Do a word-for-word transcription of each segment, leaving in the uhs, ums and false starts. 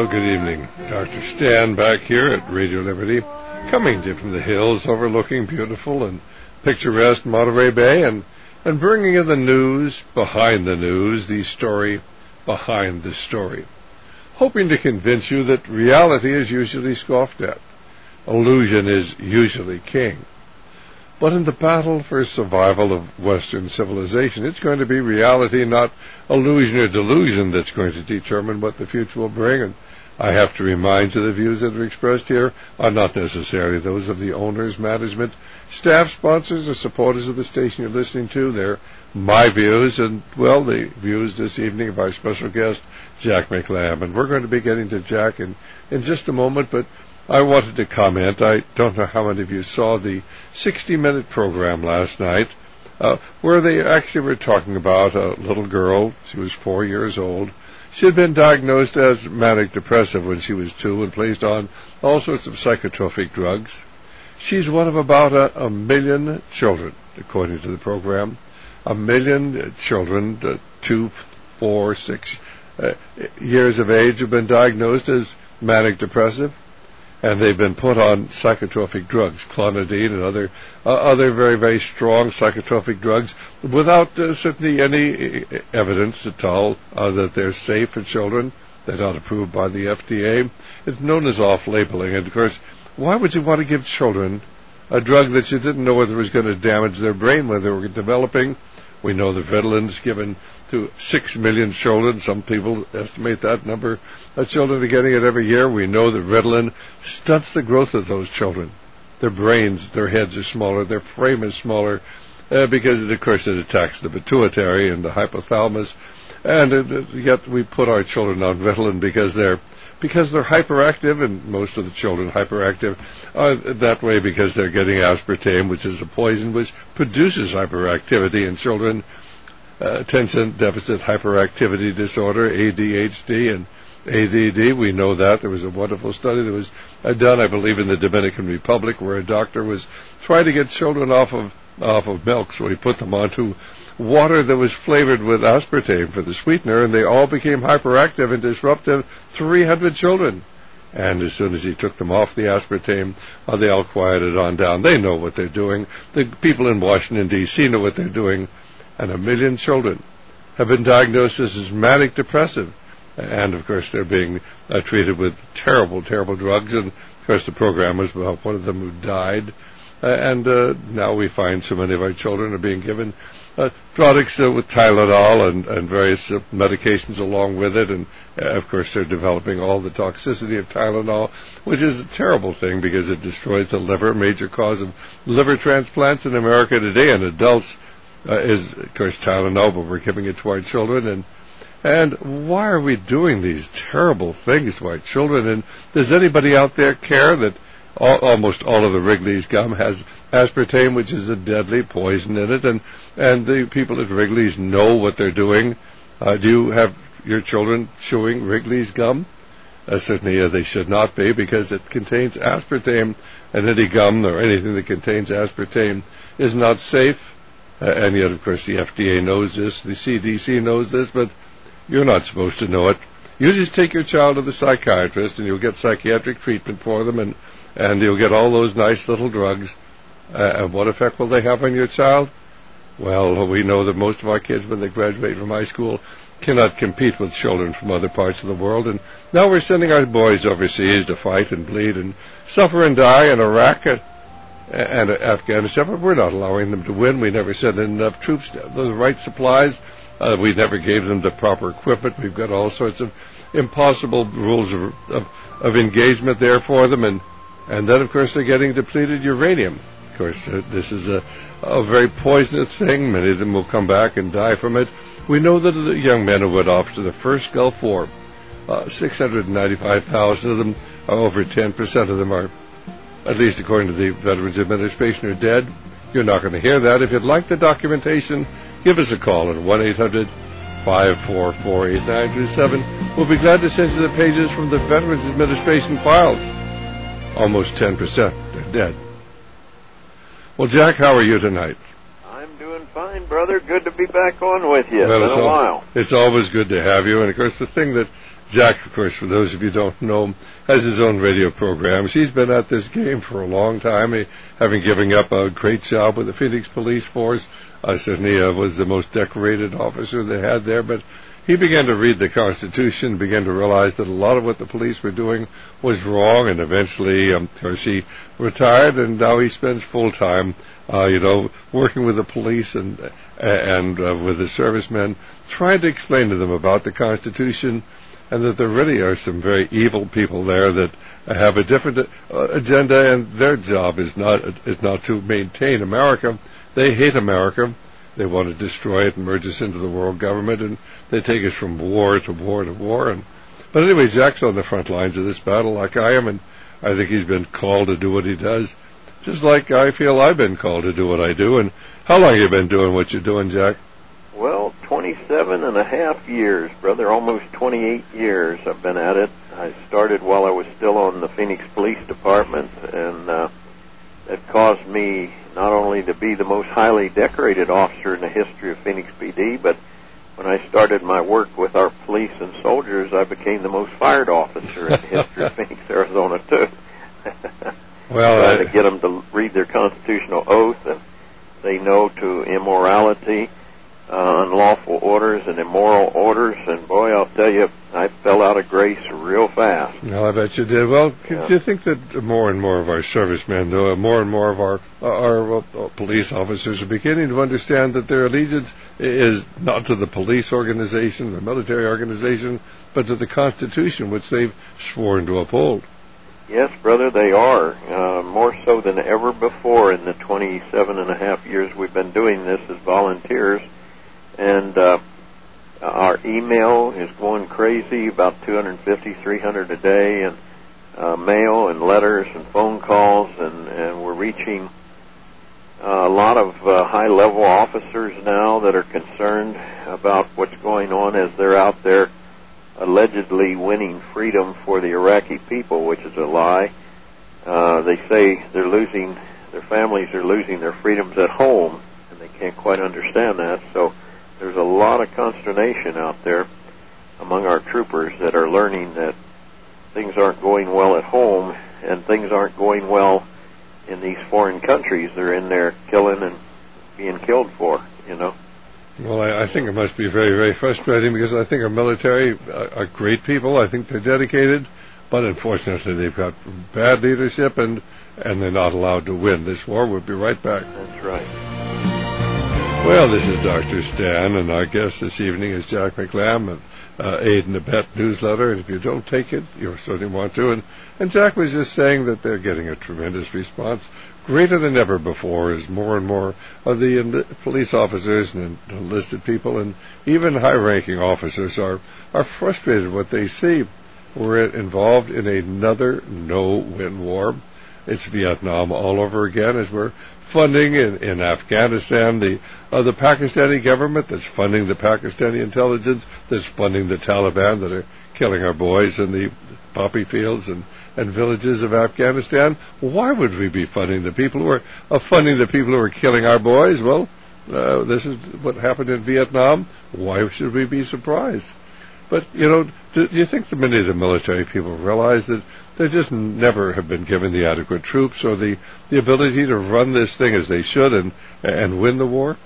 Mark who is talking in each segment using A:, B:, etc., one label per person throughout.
A: Well, good evening. Doctor Stan back here at Radio Liberty, coming to you from the hills overlooking beautiful and picturesque Monterey Bay, and, and bringing you the news behind the news, the story behind the story. Hoping to convince you that reality is usually scoffed at. Illusion is usually king. But in the battle for survival of Western civilization, it's going to be reality, not illusion or delusion, that's going to determine what the future will bring. And I have to remind you the views that are expressed here are not necessarily those of the owners, management, staff, sponsors, or supporters of the station you're listening to. They're my views and, well, the views this evening of our special guest, Jack McLamb. And we're going to be getting to Jack in, in just a moment, but I wanted to comment. I don't know how many of you saw the sixty-minute program last night, uh, where they actually were talking about a little girl. She was four years old. She had been diagnosed as manic depressive when she was two and placed on all sorts of psychotropic drugs. She's one of about a, a million children, according to the program. A million children, uh, two, four, six uh, years of age, have been diagnosed as manic depressive. And they've been put on psychotropic drugs, clonidine and other uh, other very, very strong psychotropic drugs, without uh, certainly any evidence at all uh, that they're safe for children. They're not approved by the F D A. It's known as off-labeling. And, of course, why would you want to give children a drug that you didn't know whether it was going to damage their brain when they were developing? We know the Ritalin's given to six million children. Some people estimate that number of children are getting it every year. We know that Ritalin stunts the growth of those children. Their brains, their heads are smaller, their frame is smaller, uh, because, of course, it attacks the pituitary and the hypothalamus. And uh, yet we put our children on Ritalin because they're because they're hyperactive, and most of the children hyperactive are that way because they're getting aspartame, which is a poison which produces hyperactivity in children. Uh, attention deficit hyperactivity disorder, A D H D, and A D D. We know that. There was a wonderful study that was uh, done, I believe, in the Dominican Republic, where a doctor was trying to get children off of off of milk, so he put them onto water that was flavored with aspartame for the sweetener, and they all became hyperactive and disruptive, three hundred children. And as soon as he took them off the aspartame, uh, they all quieted on down. They know what they're doing. The people in Washington, D C know what they're doing. And a million children have been diagnosed as manic depressive. And, of course, they're being uh, treated with terrible, terrible drugs. And, of course, the program was about one of them who died. Uh, and uh, now we find so many of our children are being given uh, products uh, with Tylenol and, and various uh, medications along with it. And, uh, of course, they're developing all the toxicity of Tylenol, which is a terrible thing because it destroys the liver, major cause of liver transplants in America today in adults. Uh, is, of course, Tylenol, but we're giving it to our children. And and why are we doing these terrible things to our children? And does anybody out there care that all, almost all of the Wrigley's gum has aspartame, which is a deadly poison in it? And, and the people at Wrigley's know what they're doing. Uh, do you have your children chewing Wrigley's gum? Uh, certainly uh, they should not be, because it contains aspartame, and any gum or anything that contains aspartame is not safe. Uh, and yet, of course, the F D A knows this, the C D C knows this, but you're not supposed to know it. You just take your child to the psychiatrist, and you'll get psychiatric treatment for them, and, and you'll get all those nice little drugs. Uh, and what effect will they have on your child? Well, we know that most of our kids, when they graduate from high school, cannot compete with children from other parts of the world. And now we're sending our boys overseas to fight and bleed and suffer and die in Iraq and Afghanistan, but we're not allowing them to win. We never sent in enough troops, the right supplies. Uh, we never gave them the proper equipment. We've got all sorts of impossible rules of, of, of engagement there for them. And, and then, of course, they're getting depleted uranium. Of course, uh, this is a, a very poisonous thing. Many of them will come back and die from it. We know that the young men who went off to the first Gulf War, uh, six hundred ninety-five thousand of them, uh, over ten percent of them are, at least according to the Veterans Administration, are dead. You're not going to hear that. If you'd like the documentation, give us a call at one eight hundred five four four eight nine two seven. We'll be glad to send you the pages from the Veterans Administration files. Almost ten percent. They're dead. Well, Jack, how are you tonight?
B: I'm doing fine, brother. Good to be back on with you.
A: Well,
B: it's been a
A: al-
B: while.
A: It's always good to have you. And, of course, the thing that Jack, of course, for those of you who don't know, has his own radio programs. He's been at this game for a long time, he, having given up a great job with the Phoenix Police Force. Uh, certainly uh, was the most decorated officer they had there, but he began to read the Constitution, began to realize that a lot of what the police were doing was wrong, and eventually, um, of course, he retired, and now he spends full time, uh, you know, working with the police and and uh, with the servicemen, trying to explain to them about the Constitution, and that there really are some very evil people there that have a different uh, agenda, and their job is not is not to maintain America. They hate America. They want to destroy it and merge us into the world government, and they take us from war to war to war. And but anyway, Jack's on the front lines of this battle like I am, and I think he's been called to do what he does, just like I feel I've been called to do what I do. And how long have you been doing what you're doing, Jack?
B: Well, twenty-seven and a half years, brother, almost twenty-eight years I've been at it. I started while I was still on the Phoenix Police Department, and uh, that caused me not only to be the most highly decorated officer in the history of Phoenix P D, but when I started my work with our police and soldiers, I became the most fired officer in the history of Phoenix, Arizona, too.
A: Well,
B: trying
A: I...
B: to get them to read their constitutional oath and say no to immorality, uh, unlawful orders, and immoral orders. And boy, I'll tell you, I fell out of grace real fast.
A: No, I bet you did. Well,
B: yeah.
A: do you think that more and more of our servicemen, though, more and more of our our uh, police officers are beginning to understand that their allegiance is not to the police organization, the military organization, but to the Constitution, which they've sworn to uphold?
B: Yes, brother, they are. Uh, more so than ever before in the twenty-seven and a half years we've been doing this as volunteers. And uh, our email is going crazy, about two hundred fifty, three hundred a day, and uh, mail and letters and phone calls, and, and we're reaching uh, a lot of uh, high-level officers now that are concerned about what's going on as they're out there allegedly winning freedom for the Iraqi people, which is a lie. Uh, they say they're losing, their families are losing their freedoms at home, and they can't quite understand that. So there's a lot of consternation out there among our troopers that are learning that things aren't going well at home, and things aren't going well in these foreign countries they're in there killing and being killed for, you know.
A: Well, I, I think it must be very, very frustrating, because I think our military are, are great people. I think they're dedicated, but unfortunately they've got bad leadership, and, and they're not allowed to win this war. We'll be right back.
B: That's right.
A: Well, this is Doctor Stan, and our guest this evening is Jack McLam of uh, Aid and Abet newsletter, and if you don't take it, you certainly want to. And, and Jack was just saying that they're getting a tremendous response, greater than ever before, as more and more of the enli- police officers and enlisted people and even high-ranking officers are, are frustrated with what they see. We're involved in another no-win war. It's Vietnam all over again, as we're funding in, in Afghanistan, the uh, the Pakistani government that's funding the Pakistani intelligence, that's funding the Taliban that are killing our boys in the poppy fields and, and villages of Afghanistan. Why would we be funding the people who are uh, funding the people who are killing our boys? Well, uh, this is what happened in Vietnam. Why should we be surprised? But, you know, do, do you think that many of the military people realize that they just never have been given the adequate troops or the, the ability to run this thing as they should and and win the war?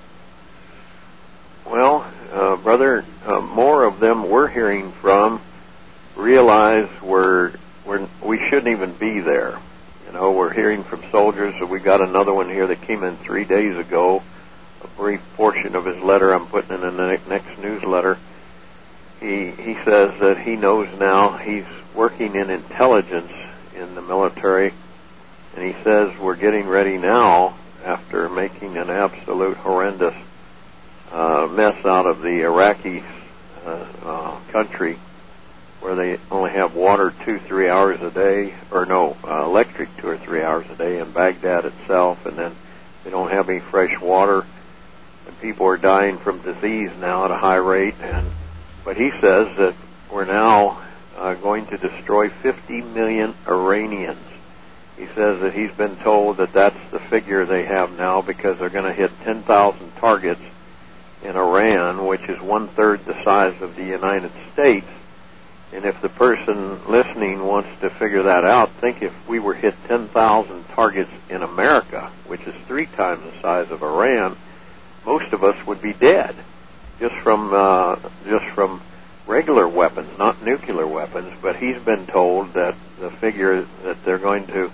B: Well, uh, brother, uh, more of them we're hearing from realize we're, we're, we shouldn't even be there. You know, we're hearing from soldiers, so we got another one here that came in three days ago, a brief portion of his letter I'm putting in the next newsletter. He, he says that he knows now he's working in intelligence in the military, and he says we're getting ready now, after making an absolute horrendous uh, mess out of the Iraqi uh, uh, country, where they only have water two, three hours a day, or no, uh, electric two or three hours a day in Baghdad itself, and then they don't have any fresh water, and people are dying from disease now at a high rate. And but he says that we're now uh, going to destroy fifty million Iranians. He says that he's been told that that's the figure they have now, because they're going to hit ten thousand targets in Iran, which is one-third the size of the United States. And if the person listening wants to figure that out, think if we were hit ten thousand targets in America, which is three times the size of Iran, most of us would be dead just from uh, just from regular weapons, not nuclear weapons. But he's been told that the figure that they're going to.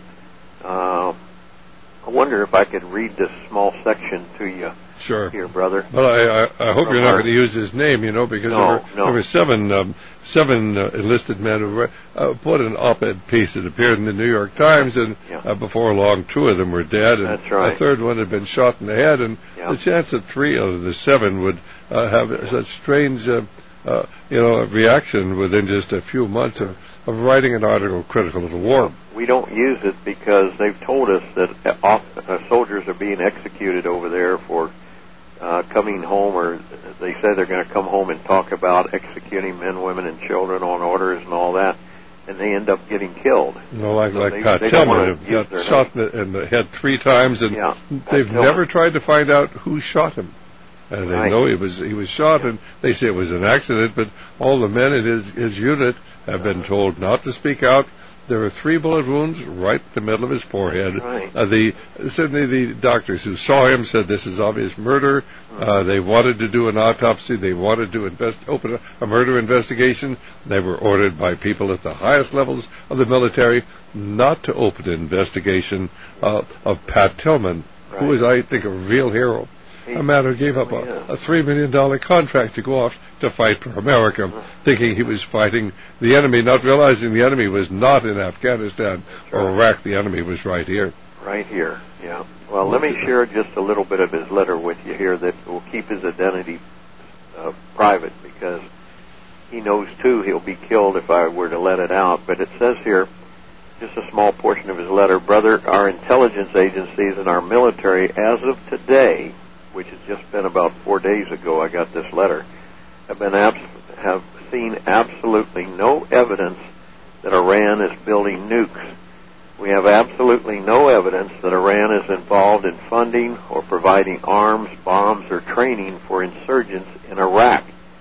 B: Uh, I wonder if I could read this small section to you.
A: Sure.
B: Here, brother.
A: Well, I, I, I hope you're not going to use his name, you know, because
B: no,
A: there, were,
B: no.
A: there were seven um, seven uh, enlisted men who uh, put an op-ed piece that appeared in the New York Times, and
B: yeah.
A: uh, before long, two of them were dead, and
B: That's right.
A: a third one had been shot in the head, and
B: yeah.
A: the chance that three out of the seven would uh, have such strange, uh, uh, you know, reaction within just a few months of, of writing an article critical of the war.
B: We don't use it because they've told us that uh, uh, soldiers are being executed over there for uh, coming home, or they say they're going to come home and talk about executing men, women, and children on orders and all that, and they end up getting killed.
A: You know, like,
B: so
A: like
B: they,
A: Pat
B: they
A: Tillman, who got
B: their
A: shot in the, in the head three times, and
B: yeah,
A: they've never tried to find out who shot him. And they
B: right.
A: know he was he was shot, and they say it was an accident, but all the men in his, his unit have been told not to speak out. There were three bullet wounds right in the middle of his forehead.
B: Right.
A: Uh, the certainly the doctors who saw him said this is obvious murder. Mm-hmm. Uh, they wanted to do an autopsy. They wanted to invest, open a, a murder investigation. They were ordered by people at the highest levels of the military not to open an investigation uh, of Pat Tillman,
B: right.
A: who is, I think, a real hero. A man who gave up a, a three million dollar contract to go off to fight for America, thinking he was fighting the enemy, not realizing the enemy was not in Afghanistan or Iraq. The enemy was right here.
B: Right here, yeah. Well, let me share just a little bit of his letter with you here that will keep his identity uh, private, because he knows, too, he'll be killed if I were to let it out. But it says here, just a small portion of his letter, Brother, our intelligence agencies and our military, as of today, which has just been about four days ago, I got this letter, have been abs- have seen absolutely no evidence that Iran is building nukes. We have absolutely no evidence that Iran is involved in funding or providing arms, bombs, or training for insurgents in Iraq.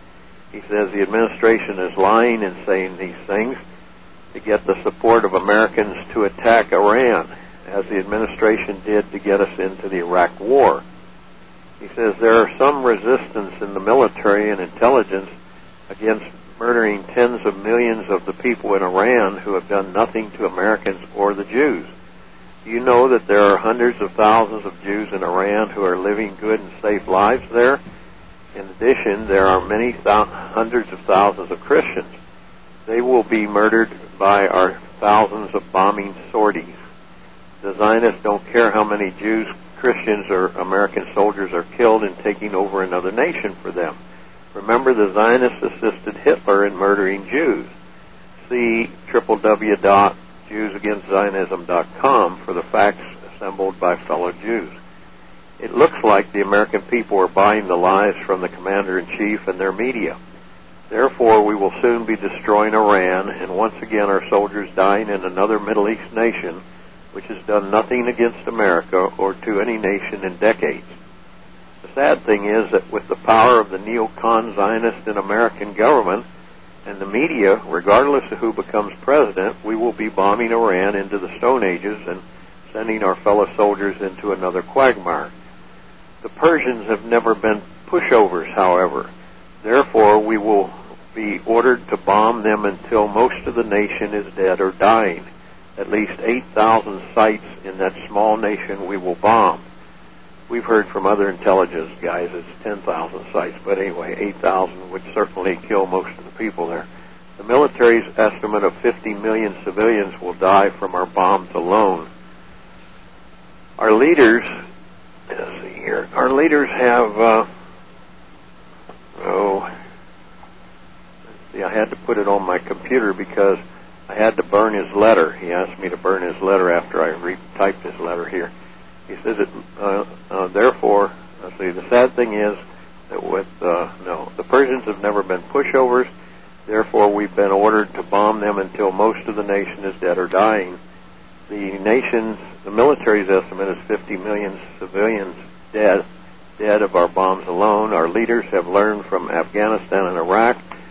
B: He says the administration is lying and saying these things to get the support of Americans to attack Iran, as the administration did to get us into the Iraq war. He says there are some resistance in the military and intelligence against murdering tens of millions of the people in Iran who have done nothing to Americans or the Jews. Do you know that there are hundreds of thousands of Jews in Iran who are living good and safe lives there? In addition, there are many thou- hundreds of thousands of Christians. They will be murdered by our thousands of bombing sorties. The Zionists don't care how many Jews, Christians, or American soldiers are killed in taking over another nation for them. Remember, the Zionists assisted Hitler in murdering Jews. See w w w dot jews against zionism dot com for the facts assembled by fellow Jews. It looks like the American people are buying the lies from the commander-in-chief and their media. Therefore, we will soon be destroying Iran, and once again our soldiers dying in another Middle East nation which has done nothing against America or to any nation in decades. The sad thing is that with the power of the neocon Zionist and American government and the media, regardless of who becomes president, we will be bombing Iran into the Stone Ages and sending our fellow soldiers into another quagmire. The Persians have never been pushovers, however. Therefore, we will be ordered to bomb them until most of the nation is dead or dying. At least eight thousand sites in that small nation we will bomb. We've heard from other intelligence guys it's ten thousand sites, but anyway, eight thousand would certainly kill most of the people there. The military's estimate of fifty million civilians will die from our bombs alone. Our leaders, let's see here, our leaders have, uh, oh, let's see, I had to put it on my computer because I had to burn his letter. He asked me to burn his letter after I retyped his letter here. He says, it, uh, uh, therefore, let's see, the sad thing is that with, uh, no, the Persians have never been pushovers. Therefore, we've been ordered to bomb them until most of the nation is dead or dying. The nation's, the military's estimate is fifty million civilians dead, dead of our bombs alone. Our leaders have learned from Afghanistan and Iraq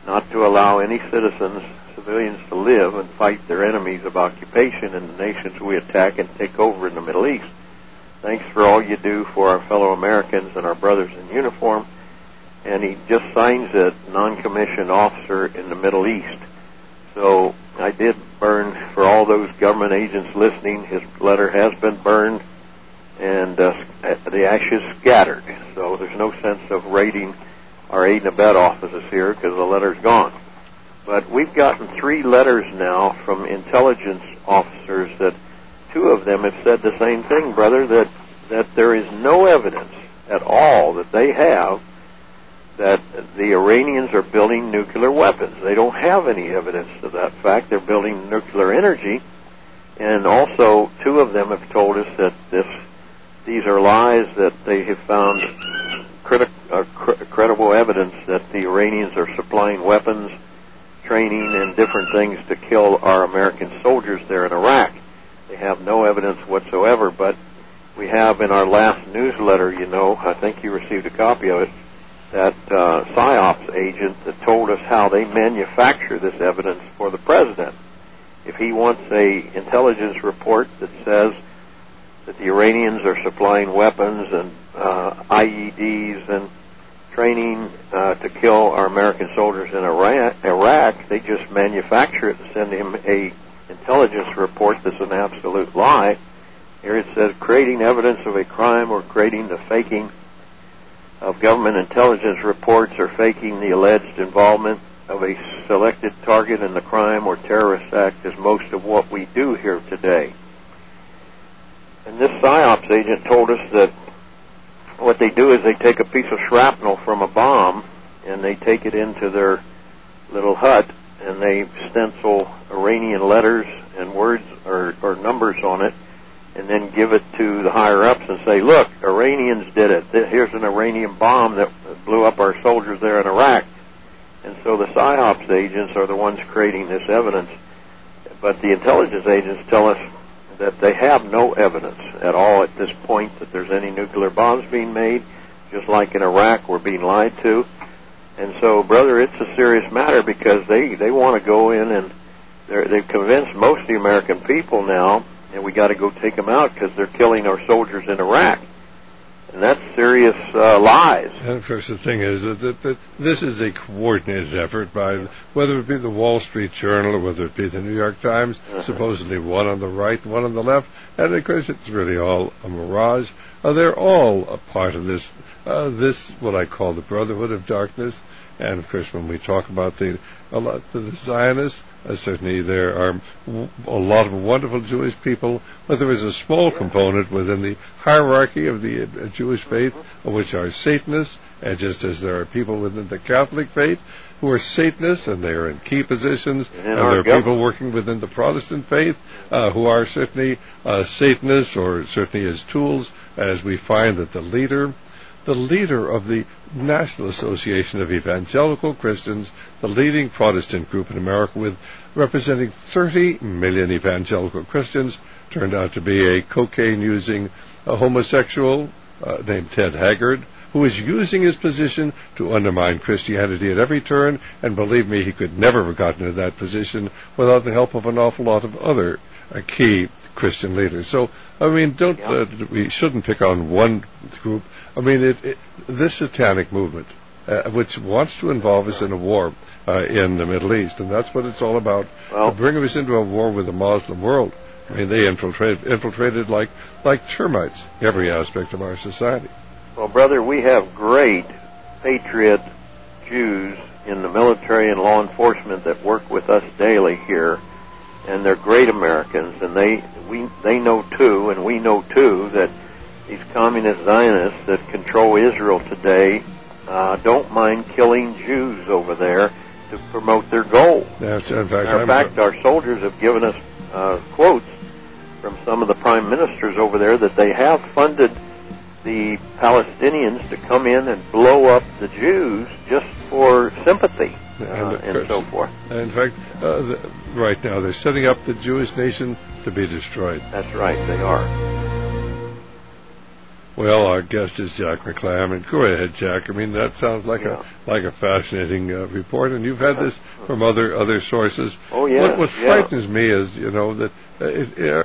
B: not to allow any citizens, civilians, to live and fight their enemies of occupation in the nations we attack and take over in the Middle East. Thanks for all you do for our fellow Americans and our brothers in uniform. And he just signs it, non-commissioned officer in the Middle East. So I did burn, for all those government agents listening, his letter has been burned and uh, the ashes scattered. So there's no sense of raiding our aid and abet offices here because the letter's gone. But we've gotten three letters now from intelligence officers that two of them have said the same thing, brother, that, that there is no evidence at all that they have that the Iranians are building nuclear weapons. They don't have any evidence of that fact. They're building nuclear energy. And also, two of them have told us that this, these are lies, that they have found criti- uh, cr- credible evidence that the Iranians are supplying weapons, training, and different things to kill our American soldiers there in Iraq. They have no evidence whatsoever, but we have in our last newsletter, you know, I think you received a copy of it, that uh, PSYOPs agent that told us how they manufacture this evidence for the president. If he wants a intelligence report that says that the Iranians are supplying weapons and uh, I E Ds and training uh, to kill our American soldiers in Iraq, Iraq, they just manufacture it and send him a intelligence report that's an absolute lie. Here it says, creating evidence of a crime or creating the faking of government intelligence reports or faking the alleged involvement of a selected target in the crime or terrorist act is most of what we do here today. And this PSYOPs agent told us that what they do is they take a piece of shrapnel from a bomb and they take it into their little hut and they stencil Iranian letters and words or, or numbers on it and then give it to the higher-ups and say, look, Iranians did it. Here's an Iranian bomb that blew up our soldiers there in Iraq. And so the PSYOPs agents are the ones creating this evidence. But the intelligence agents tell us that they have no evidence at all at this point that there's any nuclear bombs being made. Just like in Iraq, we're being lied to. And so, brother, it's a serious matter because they, they want to go in and they're, they've convinced most of the American people now, and we got to go take them out because they're killing our soldiers in Iraq. And that's serious uh, lies.
A: And of course, the thing is that, that, that this is a coordinated effort by, whether it be the Wall Street Journal or whether it be the New York Times, uh-huh. supposedly one on the right, one on the left, and of course it's really all a mirage. Uh, they're all a part of this, uh, this what I call the Brotherhood of Darkness. And of course, when we talk about the a lot the Zionists, uh, certainly there are w- a lot of wonderful Jewish people, but there is a small component within the hierarchy of the uh, Jewish faith, uh, which are Satanists, and just as there are people within the Catholic faith who are Satanists, and they are in key positions, and, and there are government. people working within the Protestant faith uh, who are certainly uh, Satanists, or certainly as tools, as we find that the leader The leader of the National Association of Evangelical Christians, the leading Protestant group in America with representing thirty million evangelical Christians, turned out to be a cocaine-using a homosexual uh, named Ted Haggard, who is using his position to undermine Christianity at every turn, and believe me, he could never have gotten to that position without the help of an awful lot of other uh, key Christian leaders. So, I mean, don't uh, we shouldn't pick on one group. I mean, it, it, this satanic movement, uh, which wants to involve us in a war uh, in the Middle East, and that's what it's all about, well, to bring us into a war with the Muslim world. I mean, they infiltrated, infiltrated like, like termites every aspect of our society.
B: Well, brother, we have great patriot Jews in the military and law enforcement that work with us daily here, and they're great Americans, and they we they know too, and we know too, that these communist Zionists that control Israel today uh, don't mind killing Jews over there to promote their goal.
A: That's, in fact,
B: Matter of fact, our soldiers have given us uh, quotes from some of the prime ministers over there that they have funded the Palestinians to come in and blow up the Jews just for sympathy uh, and, and so forth.
A: In fact, uh, the, right now they're setting up the Jewish nation to be destroyed.
B: That's right, they are.
A: Well, our guest is Jack McClam, and go ahead, Jack. I mean, that sounds like yeah. a like a fascinating uh, report, and you've had this from other other sources.
B: Oh yeah.
A: What, what
B: yeah.
A: frightens me is, you know, that uh, it, it,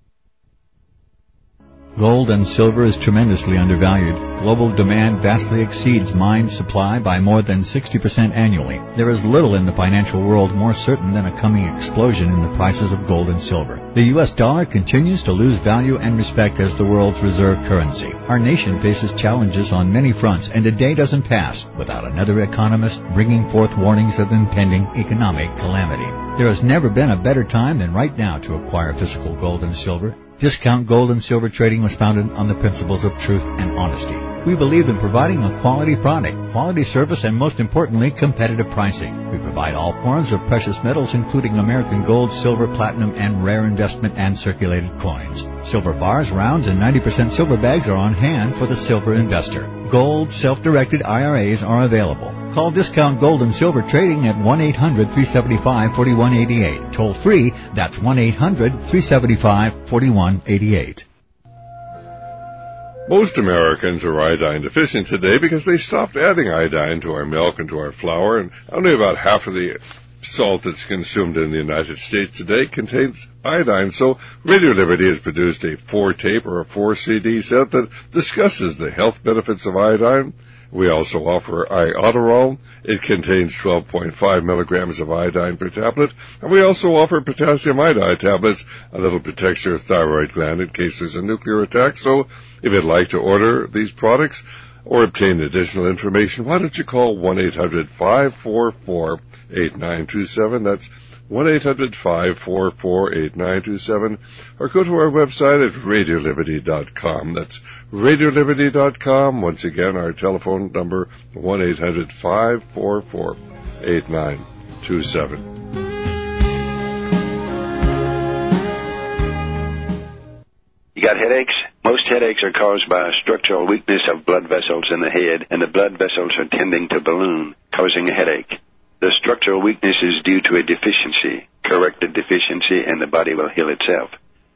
C: Gold and silver is tremendously undervalued. Global demand vastly exceeds mine supply by more than sixty percent annually. There is little in the financial world more certain than a coming explosion in the prices of gold and silver. The U S dollar continues to lose value and respect as the world's reserve currency. Our nation faces challenges on many fronts, and a day doesn't pass without another economist bringing forth warnings of impending economic calamity. There has never been a better time than right now to acquire physical gold and silver. Discount Gold and Silver Trading was founded on the principles of truth and honesty. We believe in providing a quality product, quality service, and most importantly, competitive pricing. We provide all forms of precious metals, including American gold, silver, platinum, and rare investment and circulated coins. Silver bars, rounds, and ninety percent silver bags are on hand for the silver investor. Gold self-directed I R As are available. Call Discount Gold and Silver Trading at one eight hundred, three seven five, four one eight eight. Toll free, that's one eight hundred, three seven five, four one eight eight.
A: Most Americans are iodine deficient today because they stopped adding iodine to our milk and to our flour, and only about half of the salt that's consumed in the United States today contains iodine. So Radio Liberty has produced a four-tape or a four-C D set that discusses the health benefits of iodine. We also offer Iodoral. It contains twelve point five milligrams of iodine per tablet. And we also offer potassium iodide tablets, a little protects your thyroid gland in case there's a nuclear attack. So if you'd like to order these products or obtain additional information, why don't you call one eight hundred, five four four, eight nine two seven. That's one eight hundred, five four four, eight nine two seven, or go to our website at radio liberty dot com. That's radio liberty dot com. Once again, our telephone number, one eight hundred, five four four, eight nine two seven.
D: You got headaches? Most headaches are caused by a structural weakness of blood vessels in the head, and the blood vessels are tending to balloon, causing a headache. The structural weakness is due to a deficiency. Correct the deficiency, and the body will heal itself.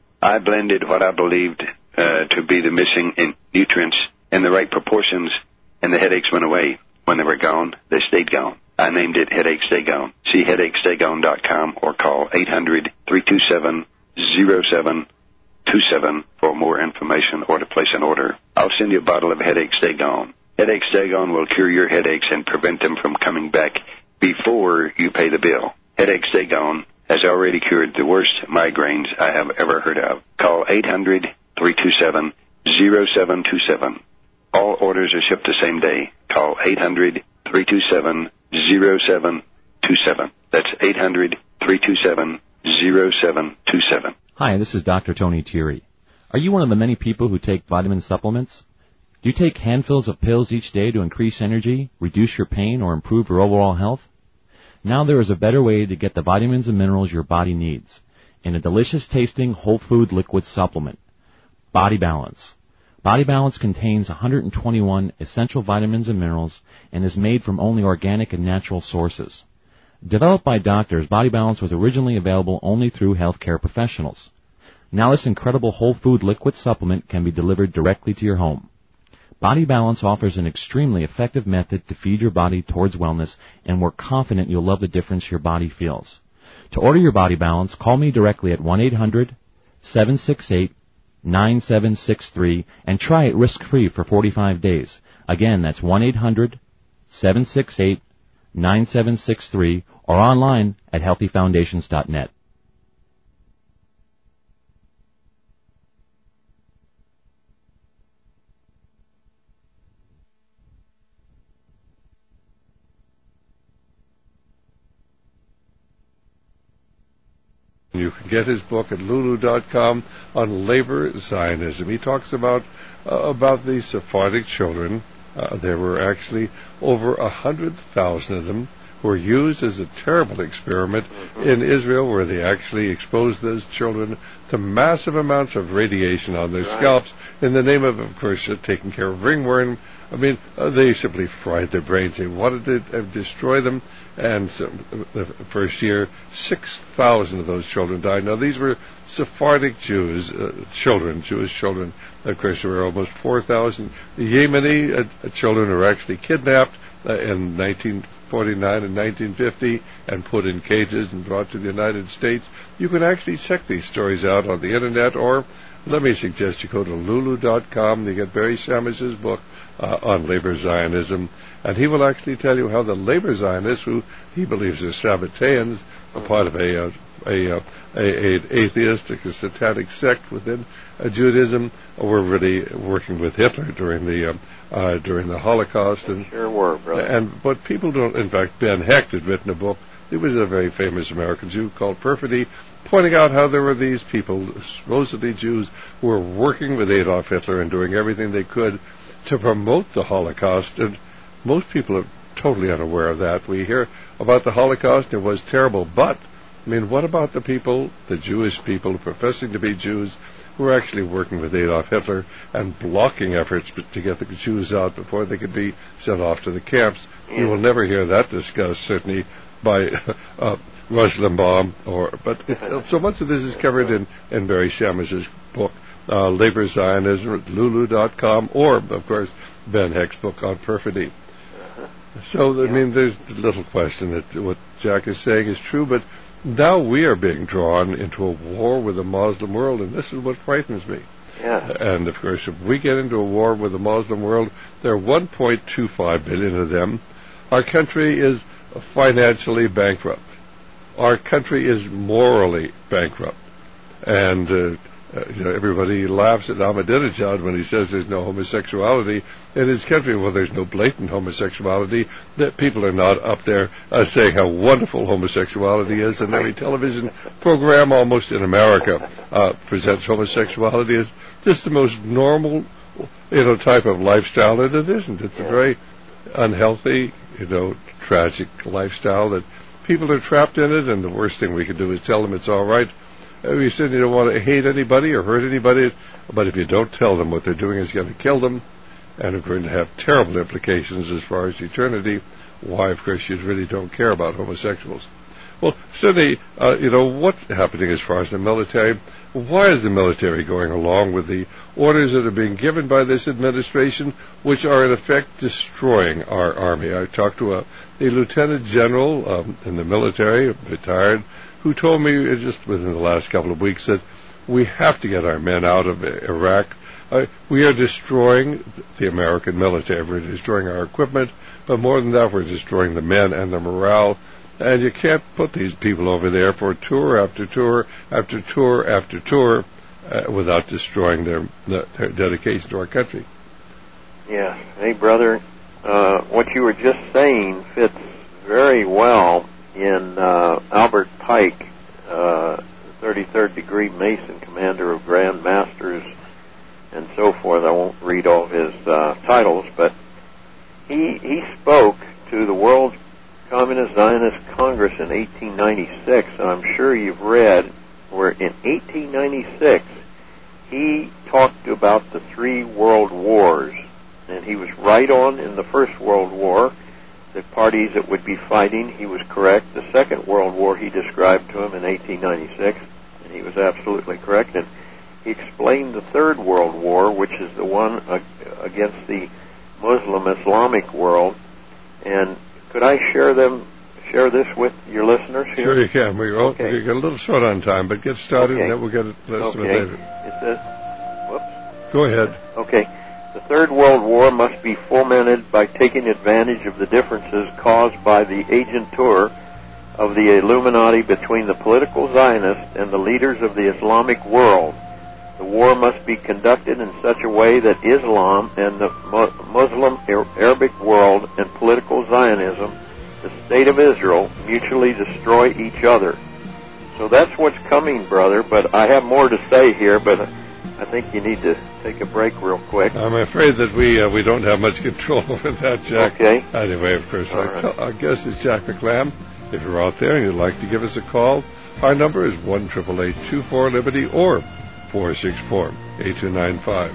D: I blended what I believed uh, to be the missing in nutrients in the right proportions, and the headaches went away. When they were gone, they stayed gone. I named it Headache Stay Gone. See headache stay gone dot com or call eight hundred, three two seven, zero seven two seven for more information or to place an order. I'll send you a bottle of Headache Stay Gone. Headache Stay Gone will cure your headaches and prevent them from coming back before you pay the bill. Headache Stay Gone has already cured the worst migraines I have ever heard of. Call eight hundred, three two seven, zero seven two seven. All orders are shipped the same day. Call eight hundred, three two seven, zero seven two seven. That's eight hundred, three two seven, zero seven two seven.
E: Hi, this is Doctor Tony Thierry. Are you one of the many people who take vitamin supplements? Do you take handfuls of pills each day to increase energy, reduce your pain, or improve your overall health? Now there is a better way to get the vitamins and minerals your body needs in a delicious-tasting whole food liquid supplement, Body Balance. Body Balance contains one hundred twenty-one essential vitamins and minerals and is made from only organic and natural sources. Developed by doctors, Body Balance was originally available only through healthcare professionals. Now this incredible whole food liquid supplement can be delivered directly to your home. Body Balance offers an extremely effective method to feed your body towards wellness, and we're confident you'll love the difference your body feels. To order your Body Balance, call me directly at one eight hundred, seven six eight, nine seven six three and try it risk-free for forty-five days. Again, that's one eight hundred, seven six eight, nine seven six three or online at healthy foundations dot net.
A: You can get his book at lulu dot com on labor Zionism. He talks about uh, about these Sephardic children. Uh, there were actually over a hundred thousand of them were used as a terrible experiment mm-hmm. in Israel, where they actually exposed those children to massive amounts of radiation on their right. scalps in the name of, of course, uh, taking care of ringworm. I mean, uh, they simply fried their brains. They wanted to uh, destroy them. And so, the first year, six thousand of those children died. Now, these were Sephardic Jews, uh, children, Jewish children. Of course, there were almost four thousand Yemeni uh, children who were actually kidnapped uh, in nineteen forty-nine and nineteen fifty and put in cages and brought to the United States. You can actually check these stories out on the Internet, or let me suggest you go to Lulu dot com. You get Barry Shamish's book uh, on labor Zionism, and he will actually tell you how the labor Zionists, who he believes are Sabbateans, a part of a, a, a, a, a atheistic, a satanic sect within uh, Judaism, were really working with Hitler during the um, uh, during the Holocaust. And
B: sure were, brother. And
A: but people don't. In fact, Ben Hecht had written a book. He was a very famous American Jew called Perfidy, pointing out how there were these people, supposedly Jews, who were working with Adolf Hitler and doing everything they could to promote the Holocaust. And most people are totally unaware of that. We hear about the Holocaust, it was terrible, but, I mean, what about the people, the Jewish people professing to be Jews, who were actually working with Adolf Hitler and blocking efforts to get the Jews out before they could be sent off to the camps? Yeah. You will never hear that discussed, certainly, by uh, Rush Limbaugh, or, but it, so much of this is covered in, in Barry Shamish's book, uh, Labor Zionism, at Lulu dot com, or, of course, Ben Hecht's book on Perfidy. So, I mean, there's little question that what Jack is saying is true, but now we are being drawn into a war with the Muslim world, and this is what frightens me.
B: Yeah.
A: And, of course, if we get into a war with the Muslim world, there are one point two five billion of them. Our country is financially bankrupt. Our country is morally bankrupt. And uh, uh, you know, everybody laughs at Ahmadinejad when he says there's no homosexuality in his country. Well, there's no blatant homosexuality. That people are not up there uh, saying how wonderful homosexuality is, and every television program almost in America uh, presents homosexuality as just the most normal, you know, type of lifestyle, and it isn't. It's a very unhealthy, you know, tragic lifestyle that people are trapped in it, and the worst thing we can do is tell them it's all right. Uh, we said you don't want to hate anybody or hurt anybody, but if you don't tell them what they're doing is going to kill them and are going to have terrible implications as far as eternity, why, of course, you really don't care about homosexuals. Well, Sidney, uh, you know, what's happening as far as the military? Why is the military going along with the orders that are being given by this administration, which are in effect destroying our army? I talked to a, a lieutenant general um, in the military, retired, who told me just within the last couple of weeks that we have to get our men out of Iraq. Uh, we are destroying the American military. We're destroying our equipment, but more than that, we're destroying the men and the morale. And you can't put these people over there for tour after tour after tour after tour uh, without destroying their, their dedication to our country.
B: Yeah. Hey, brother, uh, what you were just saying fits very well in uh, Albert Pike, uh, thirty-third degree Mason, commander of Grand Masters and so forth. I won't read all his uh, titles, but he he spoke to the World Communist Zionist Congress in eighteen ninety-six, and I'm sure you've read where in eighteen ninety-six he talked about the three world wars, and he was right on in the First World War. The parties that would be fighting, he was correct. The Second World War he described to him in eighteen ninety-six, and he was absolutely correct. And he explained the Third World War, which is the one against the Muslim Islamic world. And could I share them, share this with your listeners here?
A: Sure you can. We're okay. We're a little short on time, but get started,
B: okay.
A: and then we'll get it rest
B: okay.
A: of it later.
B: It says, whoops.
A: Go ahead.
B: Okay. The Third World War must be fomented by taking advantage of the differences caused by the agentur of the Illuminati between the political Zionists and the leaders of the Islamic world. The war must be conducted in such a way that Islam and the Muslim Arabic world and political Zionism, the State of Israel, mutually destroy each other. So that's what's coming, brother, but I have more to say here, but I think you need to take a break real quick.
A: I'm afraid that we uh, we don't have much control over that, Jack.
B: Okay.
A: Anyway, of course, our,
B: right.
A: our guest is Jack McLam. If you're out there and you'd like to give us a call, our number is one eight eight eight, two four, Liberty or four six four, eight two nine five.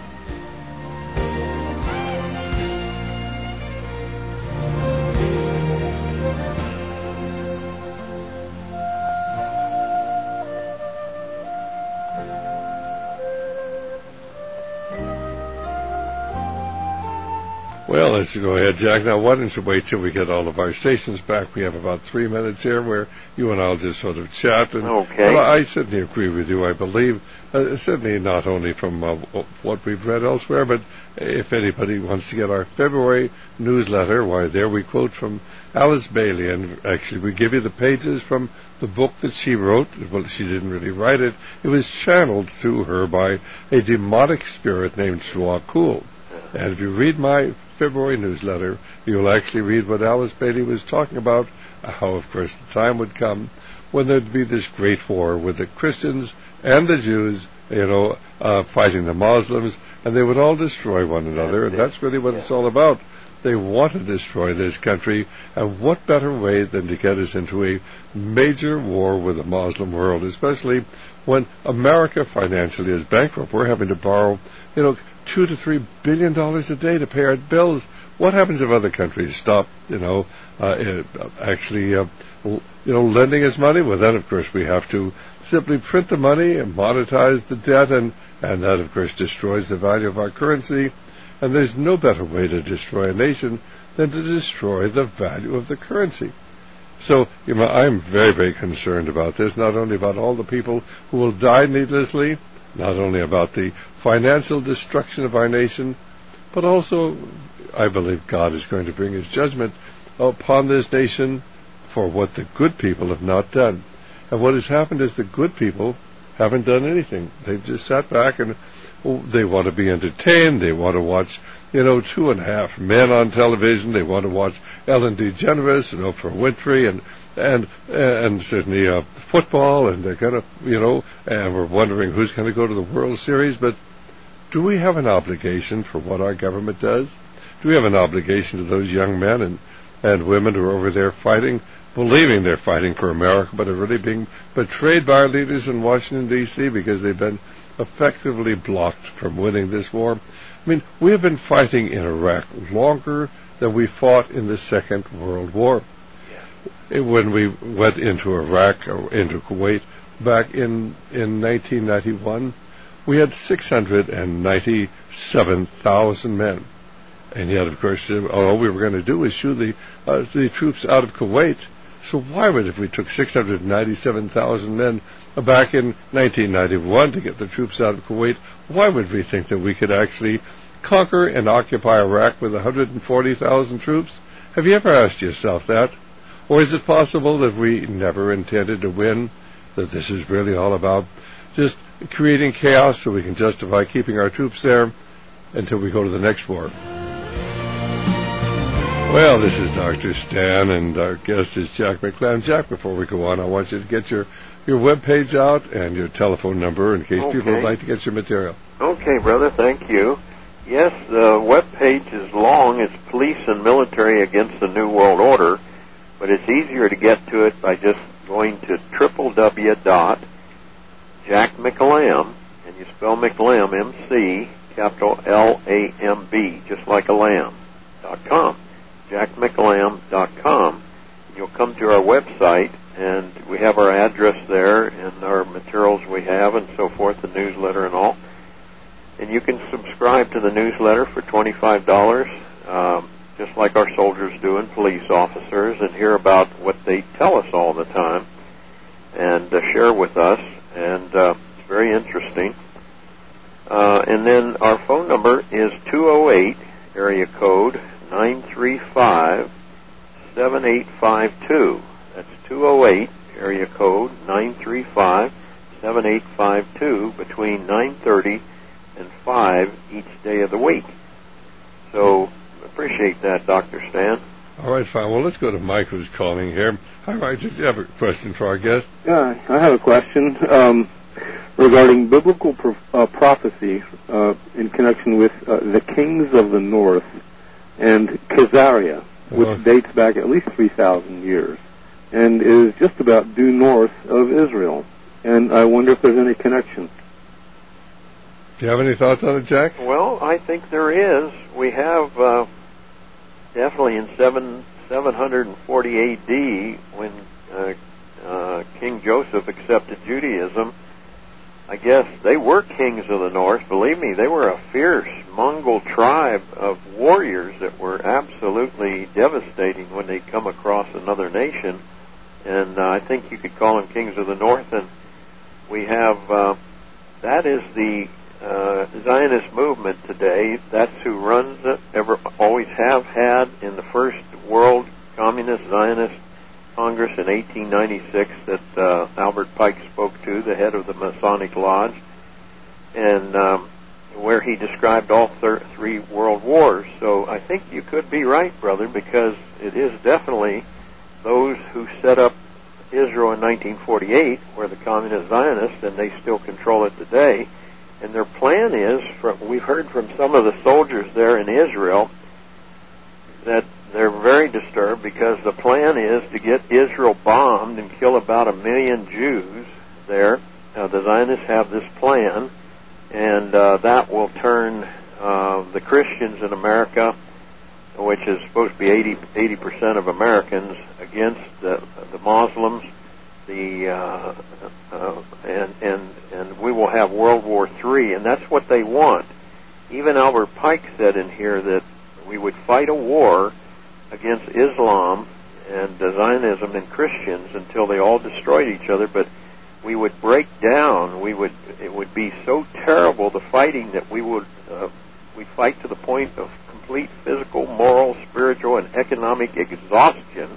A: Well, let's go ahead, Jack. Now, why don't you wait till we get all of our stations back? We have about three minutes here where you and I'll just sort of chat. And,
B: okay.
A: Well, I certainly agree with you. I believe, uh, certainly not only from uh, what we've read elsewhere, but if anybody wants to get our February newsletter, why, there we quote from Alice Bailey. And actually, we give you the pages from the book that she wrote. Well, she didn't really write it. It was channeled through her by a demonic spirit named Shua Kul. And if you read my February newsletter, you'll actually read what Alice Bailey was talking about, how, of course, the time would come when there'd be this great war with the Christians and the Jews, you know, uh, fighting the Muslims, and they would all destroy one another, and that's really what it's all about. They want to destroy this country, and what better way than to get us into a major war with the Muslim world, especially when America financially is bankrupt. We're having to borrow, you know, two to three billion dollars a day to pay our bills. What happens if other countries stop, you know, uh, actually, uh, you know, lending us money? Well, then, of course, we have to simply print the money and monetize the debt, and, and that, of course, destroys the value of our currency. And there's no better way to destroy a nation than to destroy the value of the currency. So, you know, I'm very, very concerned about this, not only about all the people who will die needlessly, not only about the financial destruction of our nation, but also I believe God is going to bring his judgment upon this nation for what the good people have not done. And what has happened is the good people haven't done anything. They've just sat back and well, they want to be entertained. They want to watch, you know, Two and a Half Men on television. They want to watch Ellen DeGeneres and Oprah Winfrey and and and certainly uh, football, and they're going to, you know, and we're wondering who's going to go to the World Series. But do we have an obligation for what our government does? Do we have an obligation to those young men and, and women who are over there fighting, believing they're fighting for America, but are really being betrayed by our leaders in Washington, D C because they've been effectively blocked from winning this war? I mean, we have been fighting in Iraq longer than we fought in the Second World War. It, when we went into Iraq or into Kuwait back in, in nineteen ninety-one, we had six hundred ninety-seven thousand men. And yet, of course, all we were going to do was shoo the, uh, the troops out of Kuwait. So why would, if we took six hundred ninety-seven thousand men back in nineteen ninety-one to get the troops out of Kuwait, why would we think that we could actually conquer and occupy Iraq with one hundred forty thousand troops? Have you ever asked yourself that? Or is it possible that we never intended to win, that this is really all about just creating chaos so we can justify keeping our troops there until we go to the next war? Well, this is Doctor Stan, and our guest is Jack McLam. Jack, before we go on, I want you to get your, your web page out and your telephone number in case
B: okay.
A: people would like to get your material.
B: Okay, brother, thank you. Yes, the web page is long. It's Police and Military Against the New World Order, but it's easier to get to it by just going to w w w dot jack mclamb, and you spell McLamb, M C, capital L A M B, just like a lamb, dot com. jack mclamb dot com. You'll come to our website, and we have our address there and our materials we have and so forth, the newsletter and all. And you can subscribe to the newsletter for twenty-five dollars, um, just like our soldiers do and police officers, and hear about what they tell us all the time and uh, share with us. And uh, it's very interesting. Uh, and then our phone number is two oh eight, area code nine three five, seven eight five two. That's two oh eight, area code nine three five, seven eight five two, between nine thirty and five each day of the week. So, appreciate that, Doctor Stan.
A: All right, fine. Well, let's go to Mike, who's calling here. Hi, Mike. Do you have a question for our guest?
F: Yeah, I have a question. Um, regarding biblical pro- uh, prophecy uh, in connection with uh, the kings of the north and Khazaria, which uh-huh. dates back at least three thousand years and is just about due north of Israel. And I wonder if there's any connection.
A: Do you have any thoughts on it, Jack?
B: Well, I think there is. We have uh, definitely in seven, seven forty A D, when uh, uh, King Joseph accepted Judaism, I guess they were kings of the north. Believe me, they were a fierce Mongol tribe of warriors that were absolutely devastating when they come across another nation. And uh, I think you could call them kings of the north. And we have, uh, that is the uh, Zionist movement today. That's who runs it, ever, always have had in the first World Communist Zionist Congress in eighteen ninety-six that uh, Albert Pike spoke to, the head of the Masonic Lodge, and um, where he described all thir- three world wars. So I think you could be right, brother, because it is definitely those who set up Israel in nineteen forty-eight were the communist Zionists, and they still control it today. And their plan is, from, we've heard from some of the soldiers there in Israel, that they're very disturbed because the plan is to get Israel bombed and kill about a million Jews there. Uh, the Zionists have this plan, and uh, that will turn uh, the Christians in America, which is supposed to be eighty percent of Americans, against the, the Muslims, the uh, uh, and and and we will have World War Three, and that's what they want. Even Albert Pike said in here that we would fight a war against Islam and uh, Zionism and Christians until they all destroyed each other, but we would break down. We would it would be so terrible, the fighting, that we would uh, we fight to the point of complete physical, moral, spiritual, and economic exhaustion.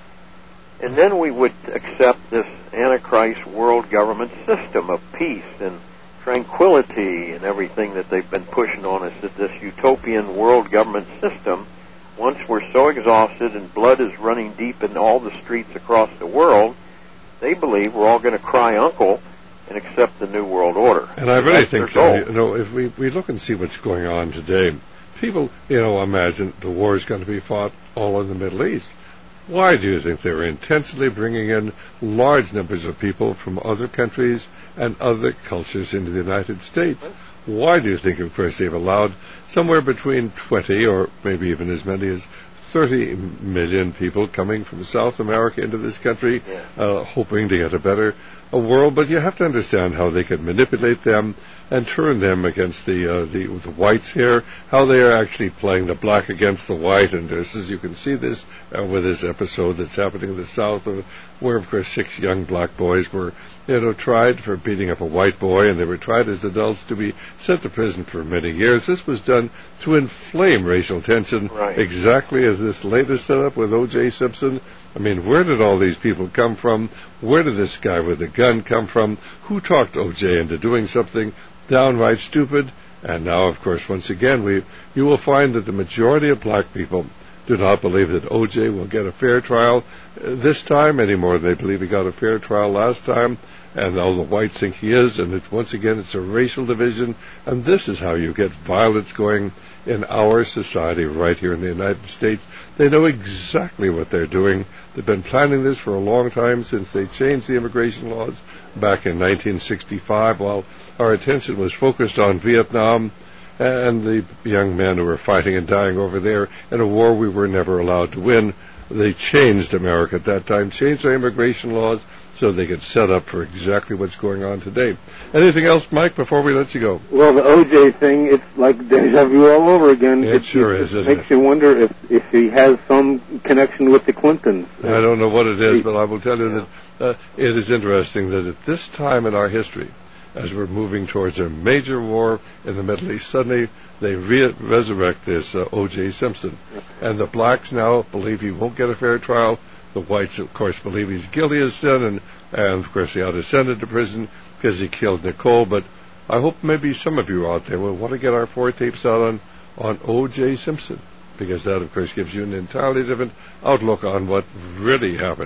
B: And then we would accept this Antichrist world government system of peace and tranquility and everything that they've been pushing on us, that this utopian world government system, once we're so exhausted and blood is running deep in all the streets across the world, they believe we're all going to cry uncle and accept the New World Order.
A: And I really think, so, you know, if we, we look and see what's going on today, people, you know, imagine the war is going to be fought all in the Middle East. Why do you think they're intensely bringing in large numbers of people from other countries and other cultures into the United States? Why do you think, of course, they've allowed somewhere between twenty or maybe even as many as thirty million people coming from South America into this country, yeah. uh, hoping to get a better a world? But you have to understand how they can manipulate them and turn them against the, uh, the the whites here, how they are actually playing the black against the white. And this, as you can see this uh, with this episode that's happening in the South, of, where, of course, six young black boys were, you know, tried for beating up a white boy, and they were tried as adults to be sent to prison for many years. This was done to inflame racial tension,
B: right.
A: exactly as this latest setup with O J Simpson. I mean, where did all these people come from? Where did this guy with the gun come from? Who talked O J into doing something downright stupid? And now, of course, once again, we you will find that the majority of black people do not believe that O J will get a fair trial uh, this time any more than they believe he got a fair trial last time. And all the whites think he is, and it's, once again, it's a racial division. And this is how you get violence going in our society right here in the United States. They know exactly what they're doing. They've been planning this for a long time, since they changed the immigration laws back in nineteen sixty-five, while our attention was focused on Vietnam and the young men who were fighting and dying over there in a war we were never allowed to win. They changed America at that time, changed their immigration laws so they could set up for exactly what's going on today. Anything else, Mike, before we let you go?
F: Well, the O J thing, it's like deja vu all over again.
A: It, it sure
F: it,
A: is,
F: it
A: isn't
F: makes
A: it?
F: you wonder if, if he has some connection with the Clintons.
A: I don't know what it is, but I will tell you that uh, it is interesting that at this time in our history, as we're moving towards a major war in the Middle East, suddenly they re- resurrect this uh, O J Simpson. And the blacks now believe he won't get a fair trial. The whites, of course, believe he's guilty of sin, and, and of course, he ought to send him to prison because he killed Nicole. But I hope maybe some of you out there will want to get our four tapes out on, on O J Simpson, because that, of course, gives you an entirely different outlook on what really happened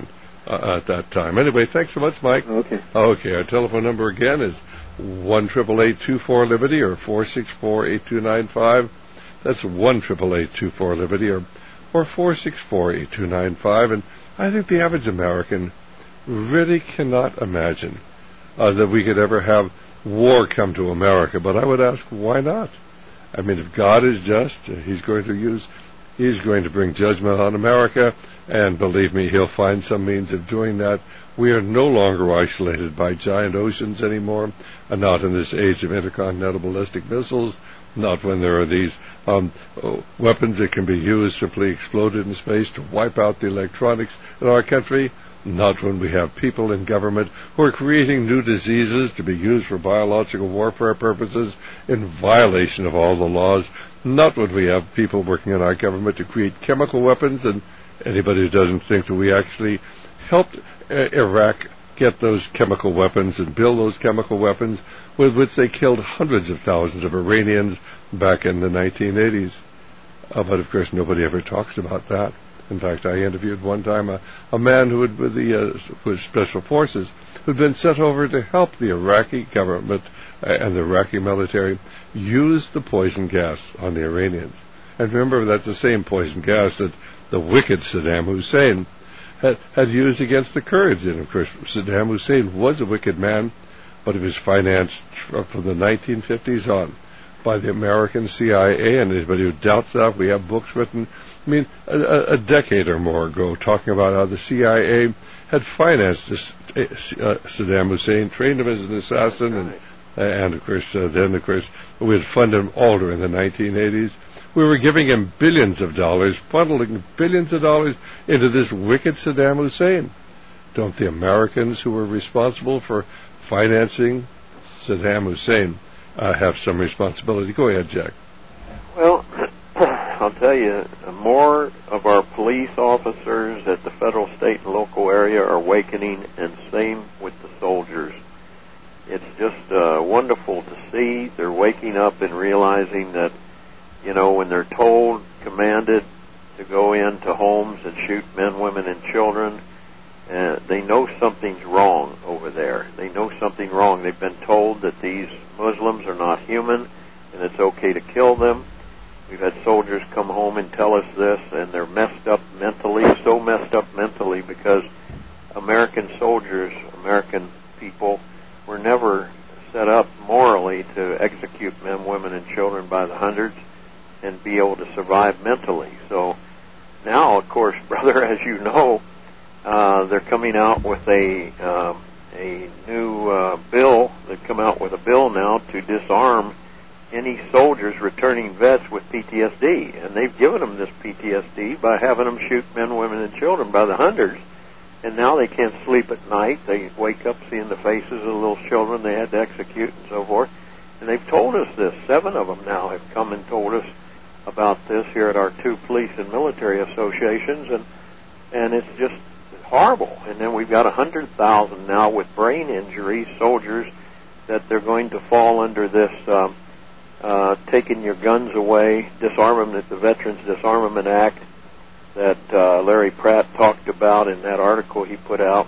A: uh, at that time. Anyway, thanks so much, Mike.
F: Okay.
A: Okay, our telephone number again is one eight eight eight, two four, Liberty or four six four, eight two nine five. That's one eight eight eight, two four, Liberty or, or four six four, eight two nine five. And I think the average American really cannot imagine uh, that we could ever have war come to America. But I would ask, why not? I mean, if God is just, uh, he's going to use, he's going to bring judgment on America, and believe me, he'll find some means of doing that. We are no longer isolated by giant oceans anymore, and not in this age of intercontinental ballistic missiles, not when there are these um, oh, weapons that can be used, simply exploded in space to wipe out the electronics in our country, not when we have people in government who are creating new diseases to be used for biological warfare purposes in violation of all the laws, not when we have people working in our government to create chemical weapons. And anybody who doesn't think that we actually helped uh, Iraq get those chemical weapons and build those chemical weapons with which they killed hundreds of thousands of Iranians back in the nineteen eighties. Uh, but of course nobody ever talks about that. In fact, I interviewed one time a, a man who had with the uh, with Special Forces who had been sent over to help the Iraqi government uh, and the Iraqi military use the poison gas on the Iranians. And remember, that's the same poison gas that the wicked Saddam Hussein had, had used against the Kurds. And of course, Saddam Hussein was a wicked man, but he was financed from the nineteen fifties on by the American C I A. And anybody who doubts that, we have books written, I mean, a, a decade or more ago, talking about how the C I A had financed this, uh, Saddam Hussein, trained him as an assassin, and, and of course, uh, then, of course, we had funded him all during the nineteen eighties. We were giving him billions of dollars, funneling billions of dollars into this wicked Saddam Hussein. Don't the Americans who were responsible for financing Saddam Hussein uh, have some responsibility? Go ahead, Jack.
B: Well, I'll tell you, more of our police officers at the federal, state, and local area are awakening, and same with the soldiers. It's just uh, wonderful to see. They're waking up and realizing that, you know, when they're told, commanded to go into homes and shoot men, women, and children, uh, they know something's wrong over there. They know something wrong. They've been told that these Muslims are not human and it's okay to kill them. We've had soldiers come home and tell us this, and they're messed up mentally, so messed up mentally because American soldiers, American people, were never set up morally to execute men, women, and children by the hundreds and be able to survive mentally. So now, of course, brother, as you know, uh, they're coming out with a uh, a new uh, bill. They've come out with a bill now to disarm any soldiers returning vets with P T S D, and they've given them this P T S D by having them shoot men, women, and children by the hundreds, and now they can't sleep at night. They wake up seeing the faces of the little children they had to execute and so forth, and they've told us this. Seven of them now have come and told us about this here at our two police and military associations, and and it's just horrible. And then we've got one hundred thousand now with brain injuries, soldiers, that they're going to fall under this um, Uh, taking your guns away, disarmament, the Veterans Disarmament Act that uh, Larry Pratt talked about in that article he put out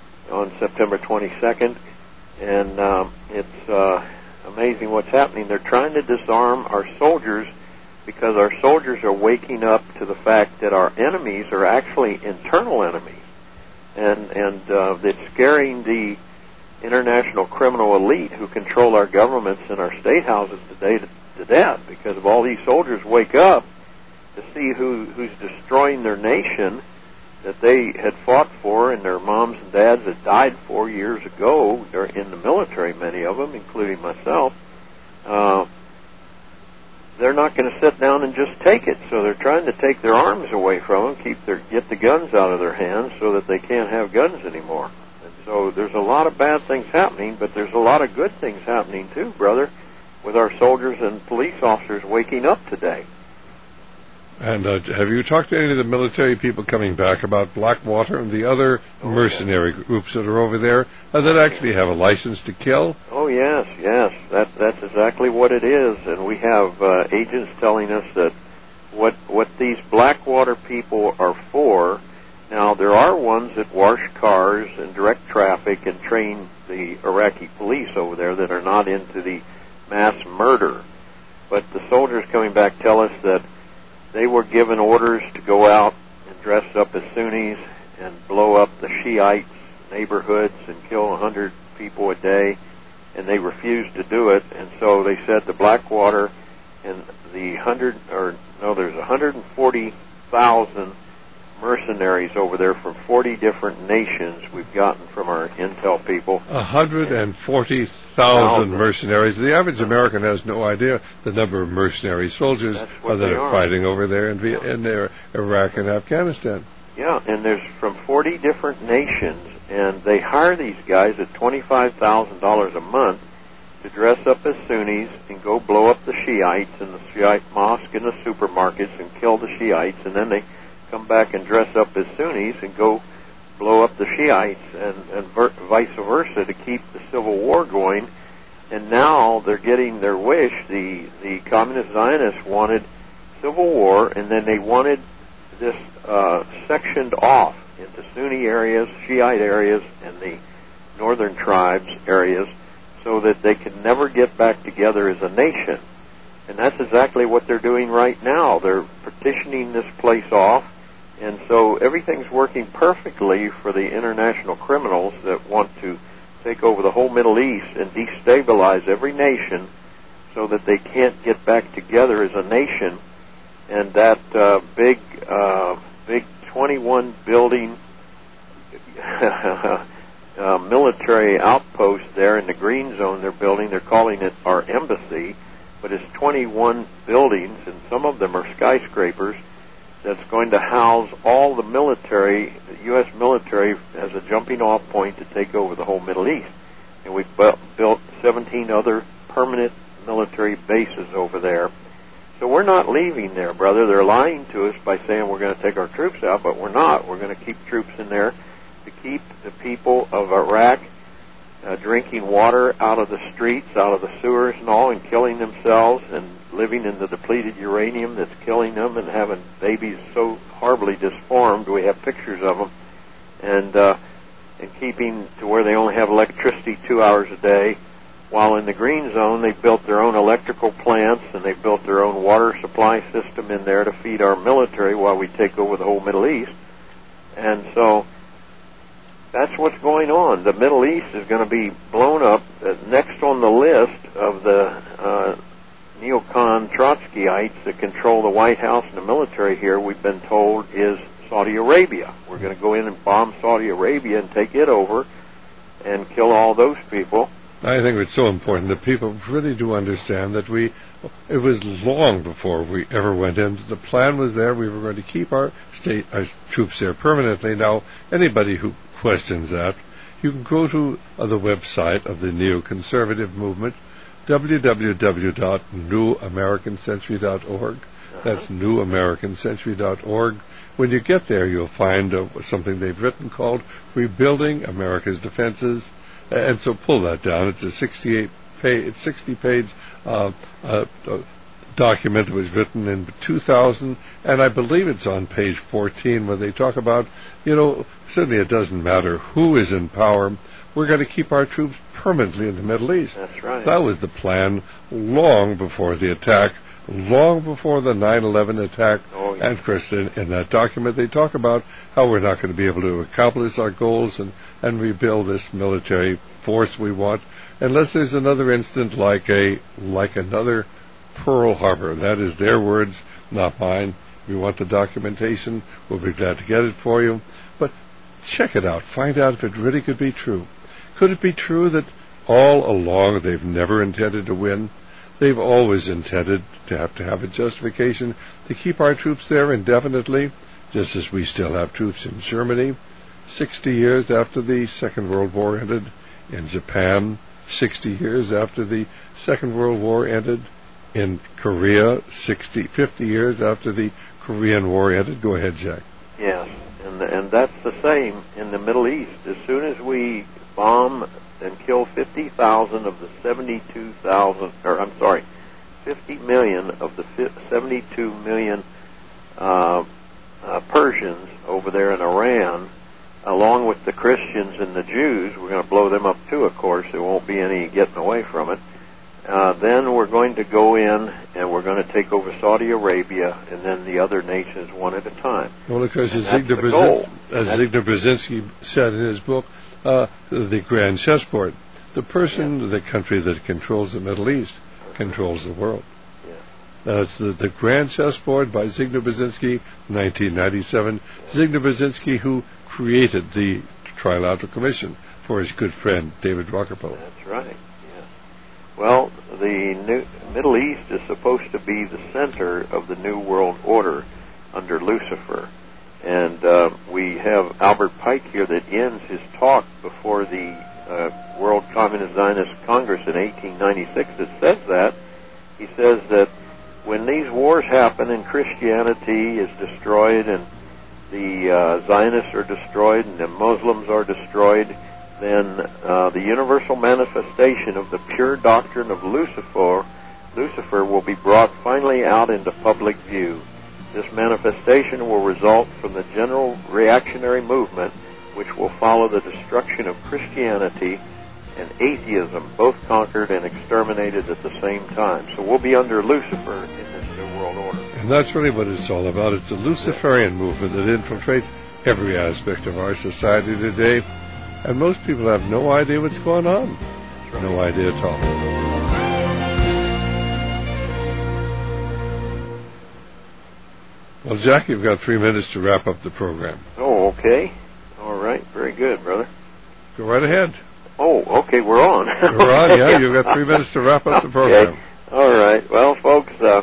B: on September twenty-second. And um, it's uh, amazing what's happening. They're trying to disarm our soldiers because our soldiers are waking up to the fact that our enemies are actually internal enemies. And, and uh, it's scaring the international criminal elite who control our governments and our state houses today to, to death, because if all these soldiers wake up to see who who's destroying their nation that they had fought for and their moms and dads had died for years ago. They're in the military, many of them, including myself. Uh, they're not going to sit down and just take it, so they're trying to take their arms away from them, keep their get the guns out of their hands so that they can't have guns anymore. So there's a lot of bad things happening, but there's a lot of good things happening too, brother, with our soldiers and police officers waking up today.
A: And uh, have you talked to any of the military people coming back about Blackwater and the other oh, mercenary yes. groups that are over there uh, that actually have a license to kill?
B: Oh, yes, yes. That, that's exactly what it is. And we have uh, agents telling us that what what these Blackwater people are for Now, there are ones that wash cars and direct traffic and train the Iraqi police over there that are not into the mass murder. But the soldiers coming back tell us that they were given orders to go out and dress up as Sunnis and blow up the Shiite neighborhoods and kill a hundred people a day, and they refused to do it. And so they said the Blackwater and the hundred, or no, there's one hundred forty thousand mercenaries over there from forty different nations we've gotten from our intel people.
A: one hundred forty thousand mercenaries. The average American has no idea the number of mercenary soldiers that are, are fighting over there in, in their Iraq and Afghanistan.
B: Yeah, and there's from forty different nations, and they hire these guys at twenty-five thousand dollars a month to dress up as Sunnis and go blow up the Shiites in the Shiite mosque and the supermarkets and kill the Shiites, and then they come back and dress up as Sunnis and go blow up the Shiites, and, and ver- vice versa, to keep the civil war going. And now they're getting their wish. The, the communist Zionists wanted civil war, and then they wanted this uh, sectioned off into Sunni areas, Shiite areas, and the northern tribes areas, so that they could never get back together as a nation. And that's exactly what they're doing right now. They're partitioning this place off, and so everything's working perfectly for the international criminals that want to take over the whole Middle East and destabilize every nation so that they can't get back together as a nation. And that uh, big, uh, big twenty-one building uh, military outpost there in the green zone they're building, they're calling it our embassy, but it's twenty-one buildings, and some of them are skyscrapers, that's going to house all the military, the U S military, as a jumping-off point to take over the whole Middle East. And we've bu- built seventeen other permanent military bases over there. So we're not leaving there, brother. They're lying to us by saying we're going to take our troops out, but we're not. We're going to keep troops in there to keep the people of Iraq uh, drinking water out of the streets, out of the sewers and all, and killing themselves and living in the depleted uranium that's killing them, and having babies so horribly disformed. We have pictures of them. And, uh, and keeping to where they only have electricity two hours a day. While in the green zone, they've built their own electrical plants, and they've built their own water supply system in there to feed our military while we take over the whole Middle East. And so that's what's going on. The Middle East is going to be blown up. Uh, next on the list of the uh, neocon Trotskyites that control the White House and the military here, we've been told, is Saudi Arabia. We're going to go in and bomb Saudi Arabia and take it over and kill all those people.
A: I think it's so important that people really do understand that we, it was long before we ever went in. The plan was there. We were going to keep our state, our troops there permanently. Now, anybody who questions that, you can go to uh, the website of the neoconservative movement, w w w dot new american century dot org. That's new american century dot org. When you get there, you'll find uh, something they've written called Rebuilding America's Defenses. And so pull that down. It's a sixty-eight page, sixty page uh, uh, document that was written in two thousand, and I believe it's on page fourteen where they talk about, you know, certainly it doesn't matter who is in power. We're going to keep our troops permanently in the Middle East.
B: That's right.
A: That was the plan long before the attack, long before the nine eleven attack.
B: Oh, yeah.
A: And, of course, in, in that document, they talk about how we're not going to be able to accomplish our goals and, and rebuild this military force we want unless there's another incident like a like another Pearl Harbor. That is their words, not mine. If you want the documentation, we'll be glad to get it for you. But check it out. Find out if it really could be true. Could it be true that all along they've never intended to win? They've always intended to have to have a justification to keep our troops there indefinitely, just as we still have troops in Germany, sixty years after the Second World War ended, in Japan, sixty years after the Second World War ended, in Korea, sixty, fifty years after the Korean War ended. Go ahead, Jack.
B: Yes, and, and that's the same in the Middle East. As soon as we bomb and kill fifty thousand of the seventy-two thousand, or I'm sorry, fifty million of the seventy-two million uh, uh, uh, Persians over there in Iran, along with the Christians and the Jews. We're going to blow them up too, of course. There won't be any getting away from it. Uh, then we're going to go in and we're going to take over Saudi Arabia and then the other nations one at a time.
A: Well, of course, as Zygmunt Brzezinski said in his book, uh, the grand chessboard, the person, yeah. the country that controls the Middle East controls the world. Uh, it's the, the Grand Chessboard by Zygmunt Brzezinski, nineteen ninety-seven. Zygmunt Brzezinski, who created the Trilateral Commission for his good friend David Rockefeller.
B: That's right. Yeah. Well, the new, Middle East is supposed to be the center of the New World Order under Lucifer, and uh, we have Albert Pike here that ends his talk before the uh, World Communist Zionist Congress in eighteen ninety-six. It says that he says that when these wars happen and Christianity is destroyed and the uh, Zionists are destroyed and the Muslims are destroyed, then uh, the universal manifestation of the pure doctrine of Lucifer, Lucifer will be brought finally out into public view. This manifestation will result from the general reactionary movement which will follow the destruction of Christianity and atheism, both conquered and exterminated at the same time. So we'll be under Lucifer in this New World Order.
A: And that's really what it's all about. It's a Luciferian movement that infiltrates every aspect of our society today. And most people have no idea what's going on. Right. No idea at all. Well, Jack, you've got three minutes to wrap up the program.
B: Oh, okay. All right. Very good, brother.
A: Go right ahead.
B: Oh, okay, we're on.
A: We're on, yeah. You've got three minutes to wrap up the program.
B: Okay. All right. Well, folks, uh,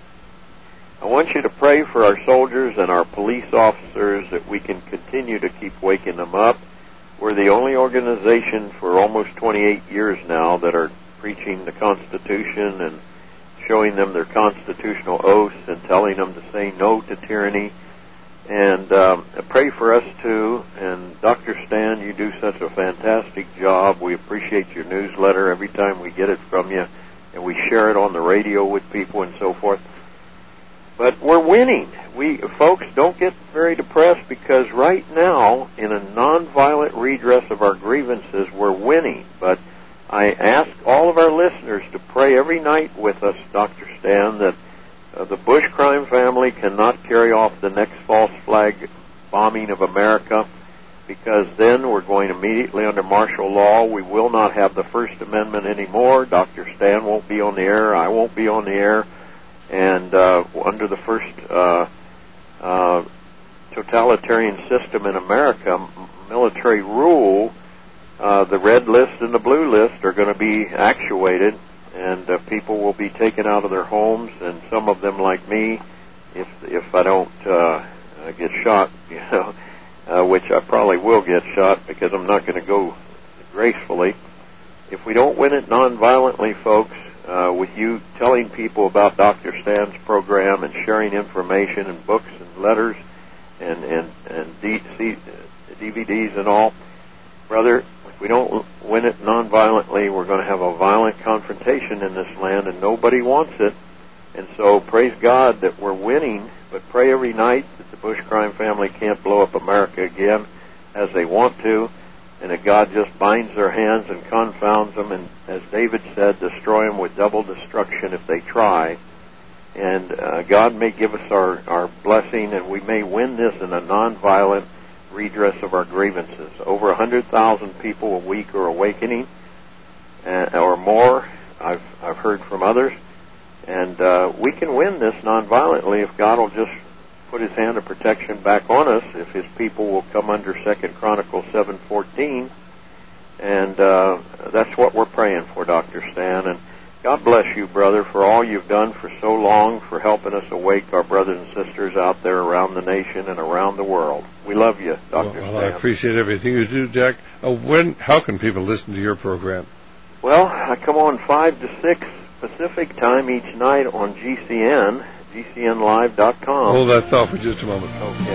B: I want you to pray for our soldiers and our police officers that we can continue to keep waking them up. We're the only organization for almost twenty-eight years now that are preaching the Constitution and showing them their constitutional oaths and telling them to say no to tyranny. And um, pray for us, too. And Doctor Stan, you do such a fantastic job. We appreciate your newsletter every time we get it from you, and we share it on the radio with people and so forth. But we're winning. We folks, don't get very depressed, because right now, in a nonviolent redress of our grievances, we're winning. But I ask all of our listeners to pray every night with us, Doctor Stan, that Uh, the Bush crime family cannot carry off the next false flag bombing of America, because then we're going immediately under martial law. We will not have the First Amendment anymore. Doctor Stan won't be on the air. I won't be on the air. And uh, under the first uh, uh, totalitarian system in America, m- military rule, uh, the red list and the blue list are going to be actuated. And uh, people will be taken out of their homes, and some of them, like me, if if I don't uh, get shot, you know, uh, which I probably will get shot because I'm not going to go gracefully. If we don't win it nonviolently, folks, uh, with you telling people about Doctor Stan's program and sharing information and books and letters and and and D- C- D V Ds and all, brother, if we don't win it nonviolently, we're going to have a violent confrontation in this land, and nobody wants it. And so praise God that we're winning, but pray every night that the Bush crime family can't blow up America again as they want to, and that God just binds their hands and confounds them, and as David said, destroy them with double destruction if they try. And uh, God may give us our, our blessing, and we may win this in a nonviolent redress of our grievances. Over one hundred thousand people a week are awakening, uh, or more. I've I've heard from others, and uh, we can win this nonviolently if God will just put His hand of protection back on us. If His people will come under Second Chronicles seven fourteen, and uh, that's what we're praying for, Doctor Stan. And God bless you, brother, for all you've done for so long, for helping us awake our brothers and sisters out there around the nation and around the world. We love you, Doctor
A: Well,
B: Stan.
A: I appreciate everything you do, Jack. Uh, when? How can people listen to your program?
B: Well, I come on five to six Pacific time each night on G C N, G C N live dot com.
A: Hold that thought for just a moment.
B: Okay.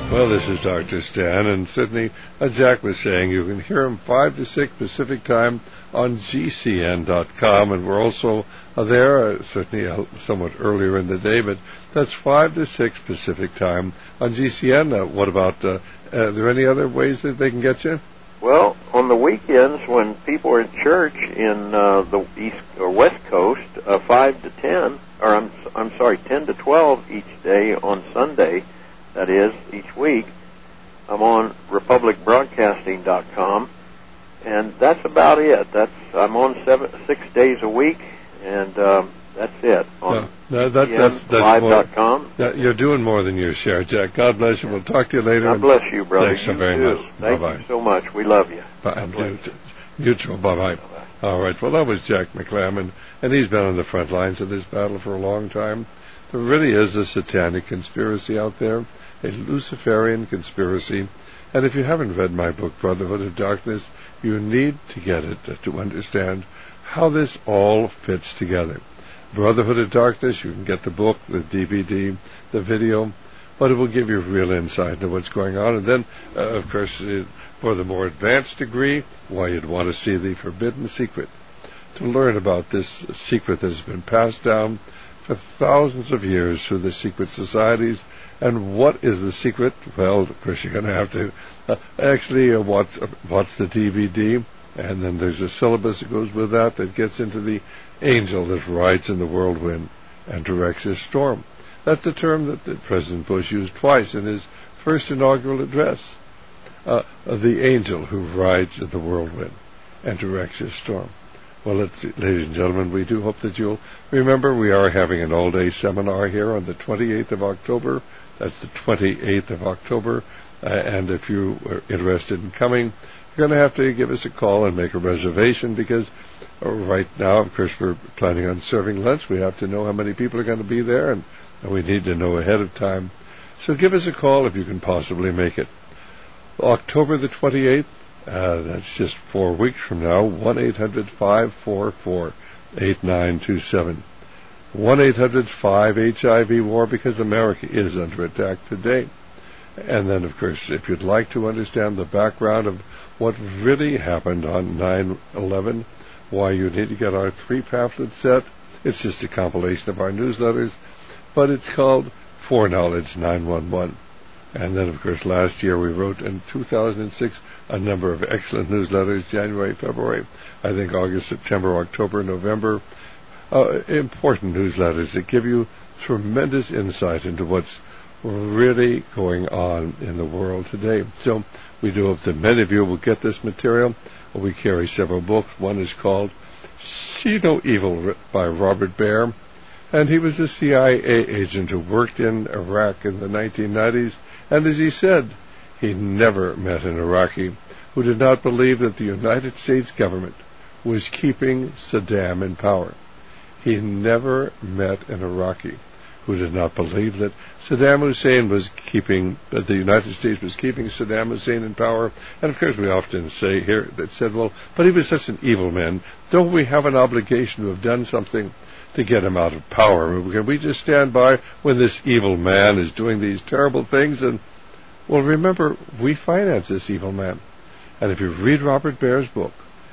A: Well, this is Doctor Stan, and Sydney, as Jack was saying, you can hear him five to six Pacific time on G C N dot com, and we're also uh, there, uh, certainly uh, somewhat earlier in the day, but that's five to six Pacific time on G C N. Uh, what about, uh, are there any other ways that they can get you?
B: Well, on the weekends when people are in church in uh, the East or West Coast, uh, five to ten, or I'm I'm sorry, ten to twelve each day on Sunday. That is, each week, I'm on Republic Broadcasting dot com, and that's about it. That's I'm on seven, six days a week, and um, that's it. On
A: no, that, that's, that's
B: live dot com.
A: That, you're doing more than your share, Jack. God bless you. We'll talk to you later.
B: God bless you, brother.
A: Thanks so
B: you
A: very
B: too.
A: much.
B: Thank
A: Bye-bye.
B: you so much. We love you.
A: Bye. Mutual. Bye-bye. Bye-bye. All right. Well, that was Jack McClam, and, and he's been on the front lines of this battle for a long time. There really is a satanic conspiracy out there, a Luciferian conspiracy. And if you haven't read my book, Brotherhood of Darkness, you need to get it to understand how this all fits together. Brotherhood of Darkness, you can get the book, the D V D, the video, but it will give you real insight into what's going on. And then, uh, of course, uh, for the more advanced degree, why you'd want to see the Forbidden Secret, to learn about this secret that has been passed down for thousands of years through the secret societies. And what is the secret? Well, of course, you're going to have to uh, actually uh, what's, uh, what's the D V D, and then there's a syllabus that goes with that that gets into the angel that rides in the whirlwind and directs his storm. That's the term that, that President Bush used twice in his first inaugural address. Uh, the angel who rides in the whirlwind and directs his storm. Well, let's, ladies and gentlemen, we do hope that you'll remember we are having an all-day seminar here on the twenty-eighth of October. That's the twenty-eighth of October. Uh, and if you are interested in coming, you're going to have to give us a call and make a reservation, because uh, right now, of course, we're planning on serving lunch. We have to know how many people are going to be there, and, and we need to know ahead of time. So give us a call if you can possibly make it. October the twenty-eighth, uh, that's just four weeks from now, one eight hundred five four four eight nine two seven. one eight hundred five H I V war, because America is under attack today. And then, of course, if you'd like to understand the background of what really happened on nine eleven, why you need to get our three pamphlet set. It's just a compilation of our newsletters, but it's called Foreknowledge nine one one. And then, of course, last year we wrote in two thousand six a number of excellent newsletters, January, February, I think August, September, October, November, uh, important newsletters that give you tremendous insight into what's really going on in the world today. So we do hope that many of you will get this material. We carry several books. One is called See No Evil by Robert Baer, and he was a C I A agent who worked in Iraq in the nineteen nineties, and as he said, he never met an Iraqi who did not believe that the United States government was keeping Saddam in power. He never met an Iraqi who did not believe that Saddam Hussein was keeping, that the United States was keeping Saddam Hussein in power. And of course we often say here, that said, well, but he was such an evil man. Don't we have an obligation to have done something to get him out of power? Can we just stand by when this evil man is doing these terrible things? And, well, remember, we finance this evil man. And if you read Robert Baer's book,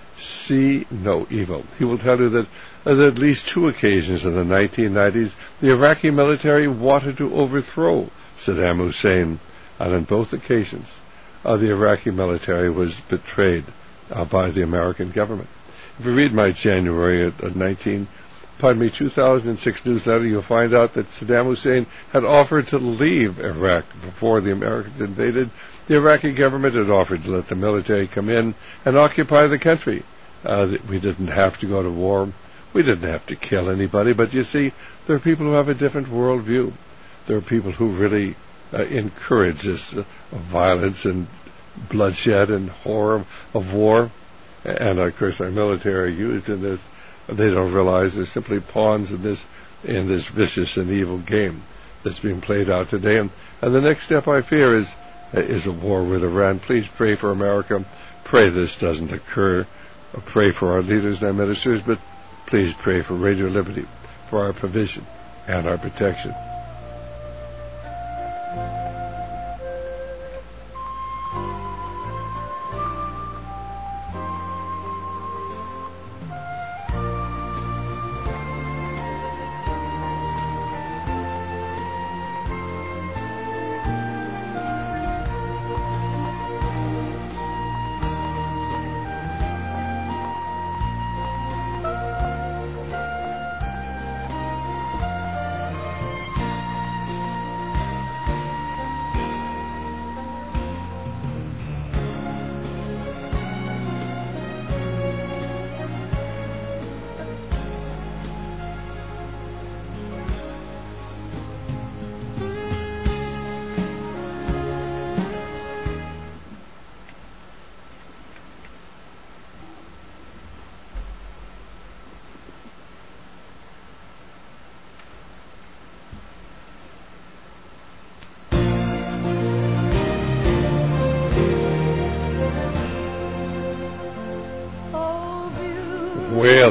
A: See No Evil, he will tell you that on at least two occasions in the nineteen nineties, the Iraqi military wanted to overthrow Saddam Hussein, and on both occasions, uh, the Iraqi military was betrayed uh, by the American government. If you read my January uh, nineteen, pardon me, two thousand six newsletter, you'll find out that Saddam Hussein had offered to leave Iraq before the Americans invaded. The Iraqi government had offered to let the military come in and occupy the country. Uh, we didn't have to go to war. We didn't have to kill anybody. But you see, there are people who have a different worldview. There are people who really uh, encourage this uh, violence and bloodshed and horror of war. And, of course, our military are used in this. They don't realize they're simply pawns in this in this vicious and evil game that's being played out today. And, and the next step, I fear, is is a war with Iran. Please pray for America. Pray this doesn't occur. Pray for our leaders and our ministers, but please pray for Radio Liberty, for our provision and our protection.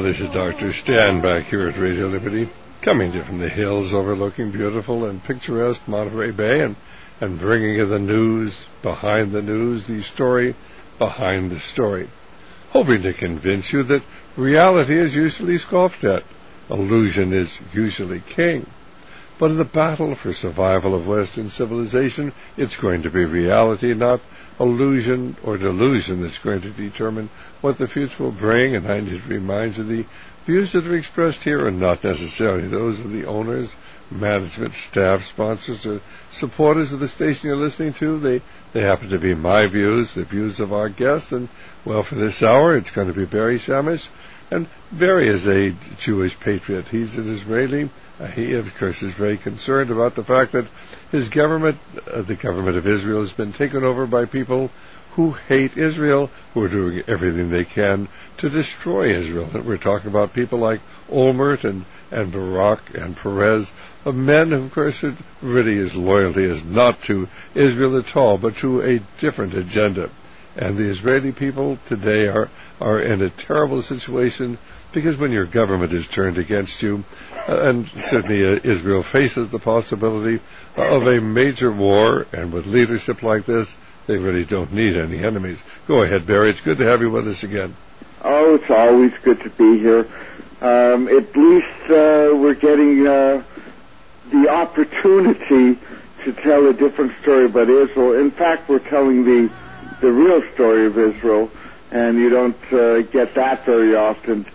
A: this is Doctor Stan back here at Radio Liberty, coming to you from the hills overlooking beautiful and picturesque Monterey Bay, and, and bringing you the news behind the news, the story behind the story, hoping to convince you that reality is usually scoffed at, illusion is usually king. But in the battle for survival of Western civilization, it's going to be reality, not illusion or delusion, that's going to determine what the future will bring. And I need to remind you, the views that are expressed here are not necessarily those of the owners, management, staff, sponsors, or supporters of the station you're listening to. They they happen to be my views, the views of our guests. And, well, for this hour, it's going to be Barry Samish. And Barry is a Jewish patriot. He's an Israeli. Uh, he, of course, is very concerned about the fact that his government, uh, the government of Israel, has been taken over by people who hate Israel, who are doing everything they can to destroy Israel. And we're talking about people like Olmert and, and Barak and Perez, uh, men who, of course, it really his loyalty is not to Israel at all, but to a different agenda. And the Israeli people today are, are in a terrible situation, because when your government is turned against you, uh, and certainly uh, Israel faces the possibility of a major war, and with leadership like this, they really don't need any enemies. Go ahead, Barry. It's good to have you with us again.
G: Oh, it's always good to be here. Um, at least uh, we're getting uh, the opportunity to tell a different story about Israel. In fact, we're telling the the real story of Israel, and you don't uh, get that very often.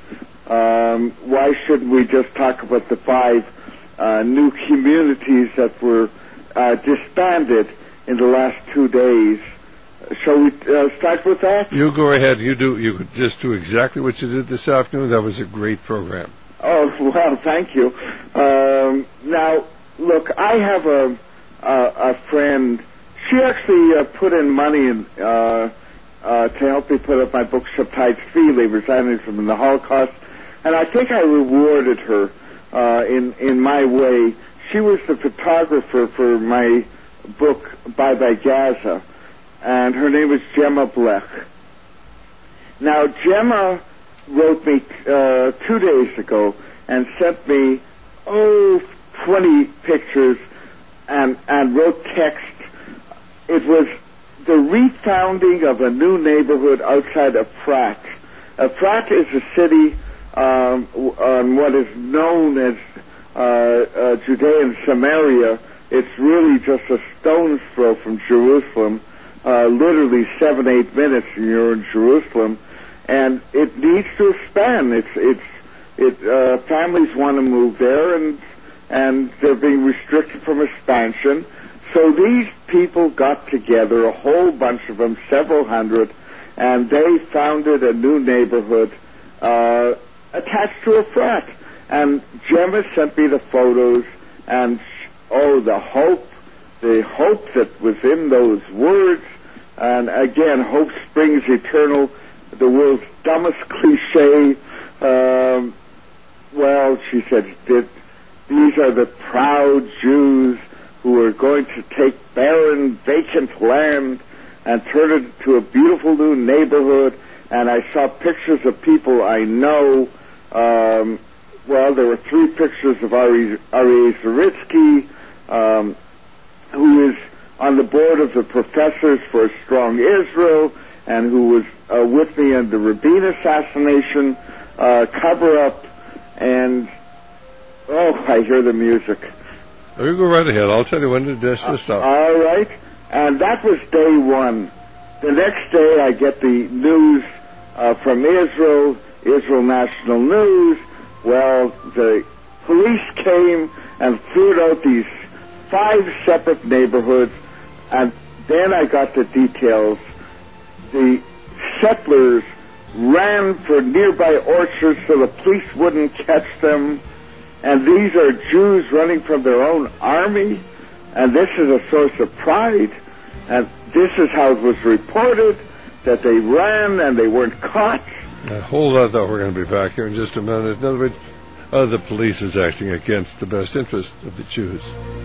G: Um, why shouldn't we just talk about the five uh, new communities that were uh, disbanded in the last two days? Shall we uh, start with that?
A: You go ahead. You do. You could just do exactly what you did this afternoon. That was a great program.
G: Oh, well, thank you. Um, now, look, I have a a, a friend. She actually uh, put in money in, uh, uh, to help me put up my book, Shabtai Tzvi, Zionism and the Holocaust, and I think I rewarded her uh, in in my way. She was the photographer for my book, Bye Bye Gaza, and her name was Gemma Blech. Now, Gemma wrote me uh, two days ago and sent me, oh, twenty pictures and, and wrote text. It was the refounding of a new neighborhood outside Efrat. Efrat is a city um, on what is known as uh, uh, Judea and Samaria. It's really just a stone's throw from Jerusalem, uh, literally seven, eight minutes, and you're in Jerusalem. And it needs to expand. It's it's it. Uh, families want to move there, and and they're being restricted from expansion. So these people got together, a whole bunch of them, several hundred, and they founded a new neighborhood uh, attached to Efrat. And Gemma sent me the photos, and oh, the hope, the hope that was in those words. And again, hope springs eternal, the world's dumbest cliche. Um, well, she said, these are the proud Jews who are going to take barren, vacant land and turn it into a beautiful new neighborhood. And I saw pictures of people I know. Um, well, there were three pictures of Ari, Ari Zaritsky, um, who is on the board of the Professors for a Strong Israel, and who was uh, with me in the Rabin assassination uh, cover-up. And, oh, I hear the music.
A: Oh, you go right ahead. I'll tell you when to dash this stuff.
G: Uh, all right. And that was day one. The next day I get the news uh, from Israel, Israel National News. Well, the police came and cleared out these five separate neighborhoods, and then I got the details. The settlers ran for nearby orchards so the police wouldn't catch them. And these are Jews running from their own army, and this is a source of pride, and this is how it was reported, that they ran and they weren't caught.
A: Now, hold on, though. We're going to be back here in just a minute. In other words, uh, the police is acting against the best interest of the Jews.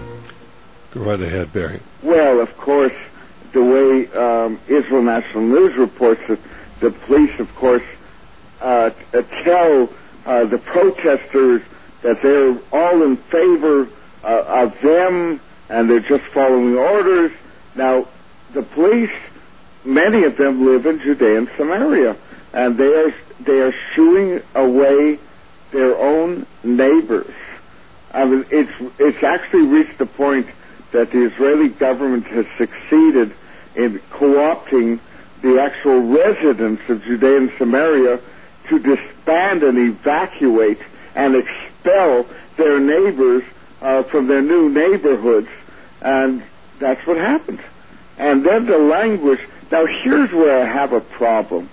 A: Go right ahead, Barry.
G: Well, of course, the way um, Israel National News reports it, the police, of course, uh, tell uh, the protesters, that they're all in favor uh, of them and they're just following orders. Now, the police, many of them live in Judea and Samaria, and they are they are shooing away their own neighbors. I mean, it's it's actually reached the point that the Israeli government has succeeded in co-opting the actual residents of Judea and Samaria to disband and evacuate and expel their neighbors uh, from their new neighborhoods, and that's what happened. And then the language. Now, here's where I have a problem.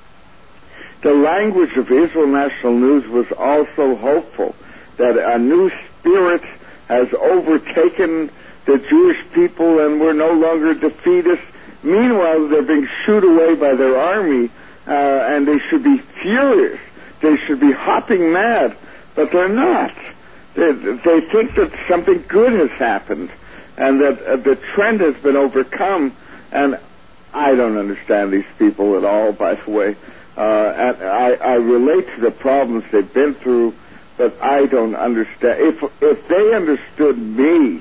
G: The language of Israel National News was also hopeful that a new spirit has overtaken the Jewish people and we're no longer defeatists. Meanwhile, they're being shooed away by their army, uh, and they should be furious. They should be hopping mad, but they're not. They, they think that something good has happened and that uh, the trend has been overcome, and I don't understand these people at all, by the way. Uh, and I, I relate to the problems they've been through, but I don't understand. If if they understood me,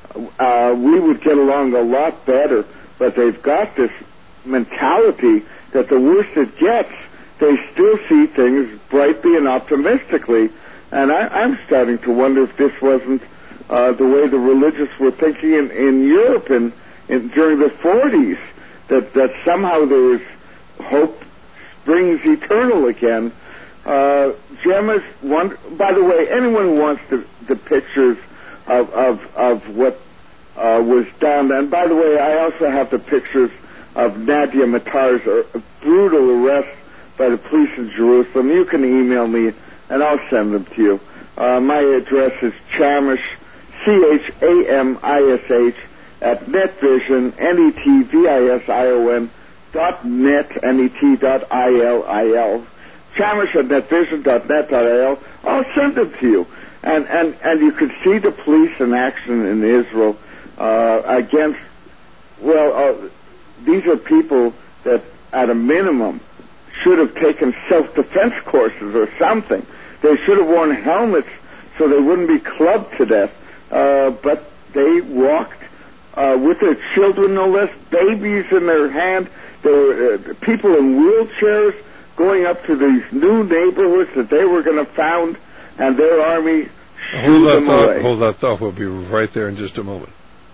G: uh, we would get along a lot better. But they've got this mentality that the worse it gets, they still see things brightly and optimistically. And I, I'm starting to wonder if this wasn't uh, the way the religious were thinking in, in Europe in, in, during the forties, that, that somehow there is hope springs eternal again. Uh, Gemma's one, by the way, anyone who wants the, the pictures of, of, of what uh, was done, and by the way, I also have the pictures of Nadia Matar's uh, brutal arrest by the police in Jerusalem. You can email me, and I'll send them to you. Uh, my address is Chamish, C H A M I S H, at netvision, N E T V I S I O N, dot net, N E T dot I L I L. Chamish at netvision dot net dot I L. I'll send them to you. And, and, and you can see the police in action in Israel uh, against, well, uh, these are people that, at a minimum, should have taken self-defense courses or something. They should have worn helmets so they wouldn't be clubbed to death. Uh, but they walked uh, with their children, no less, babies in their hand. There were uh, people in wheelchairs going up to these new neighborhoods that they were going to found, and their army shooed them away.
A: Hold that thought. We'll be right there in just a moment.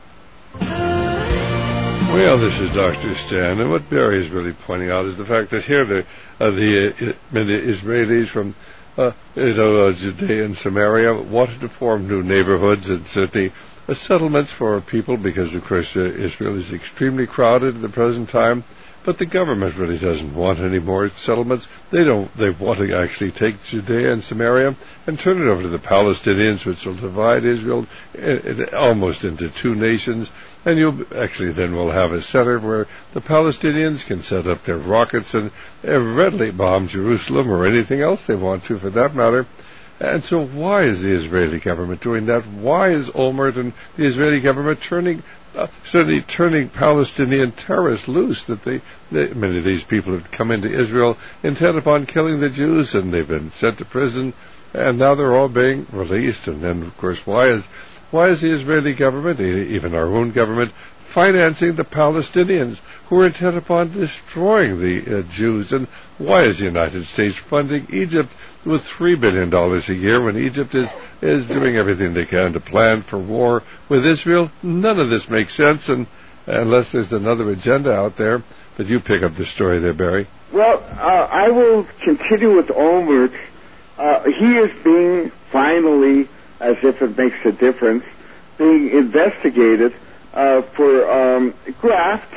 A: Well, this is Doctor Stan, and what Barry is really pointing out is the fact that here the uh, the uh, many Israelis from uh, you know uh, Judea and Samaria wanted to form new neighborhoods and certainly uh, settlements for people because, of course, uh, Israel is extremely crowded at the present time. But the government really doesn't want any more settlements. They don't. They want to actually take Judea and Samaria and turn it over to the Palestinians, which will divide Israel in, in, almost into two nations. And you'll actually then will have a center where the Palestinians can set up their rockets and uh, readily bomb Jerusalem or anything else they want to, for that matter. And so why is the Israeli government doing that? Why is Olmert and the Israeli government turning, uh, certainly turning Palestinian terrorists loose? That they, they, many of these people have come into Israel intent upon killing the Jews, and they've been sent to prison, and now they're all being released. And then, of course, why is why is the Israeli government, even our own government, financing the Palestinians who are intent upon destroying the uh, Jews? And why is the United States funding Egypt with three billion dollars a year when Egypt is, is doing everything they can to plan for war with Israel? None of this makes sense, and unless there's another agenda out there. But you pick up the story there, Barry.
G: Well, uh, I will continue with Olmert. Uh, he is being finally, as if it makes a difference, being investigated uh, for um, graft,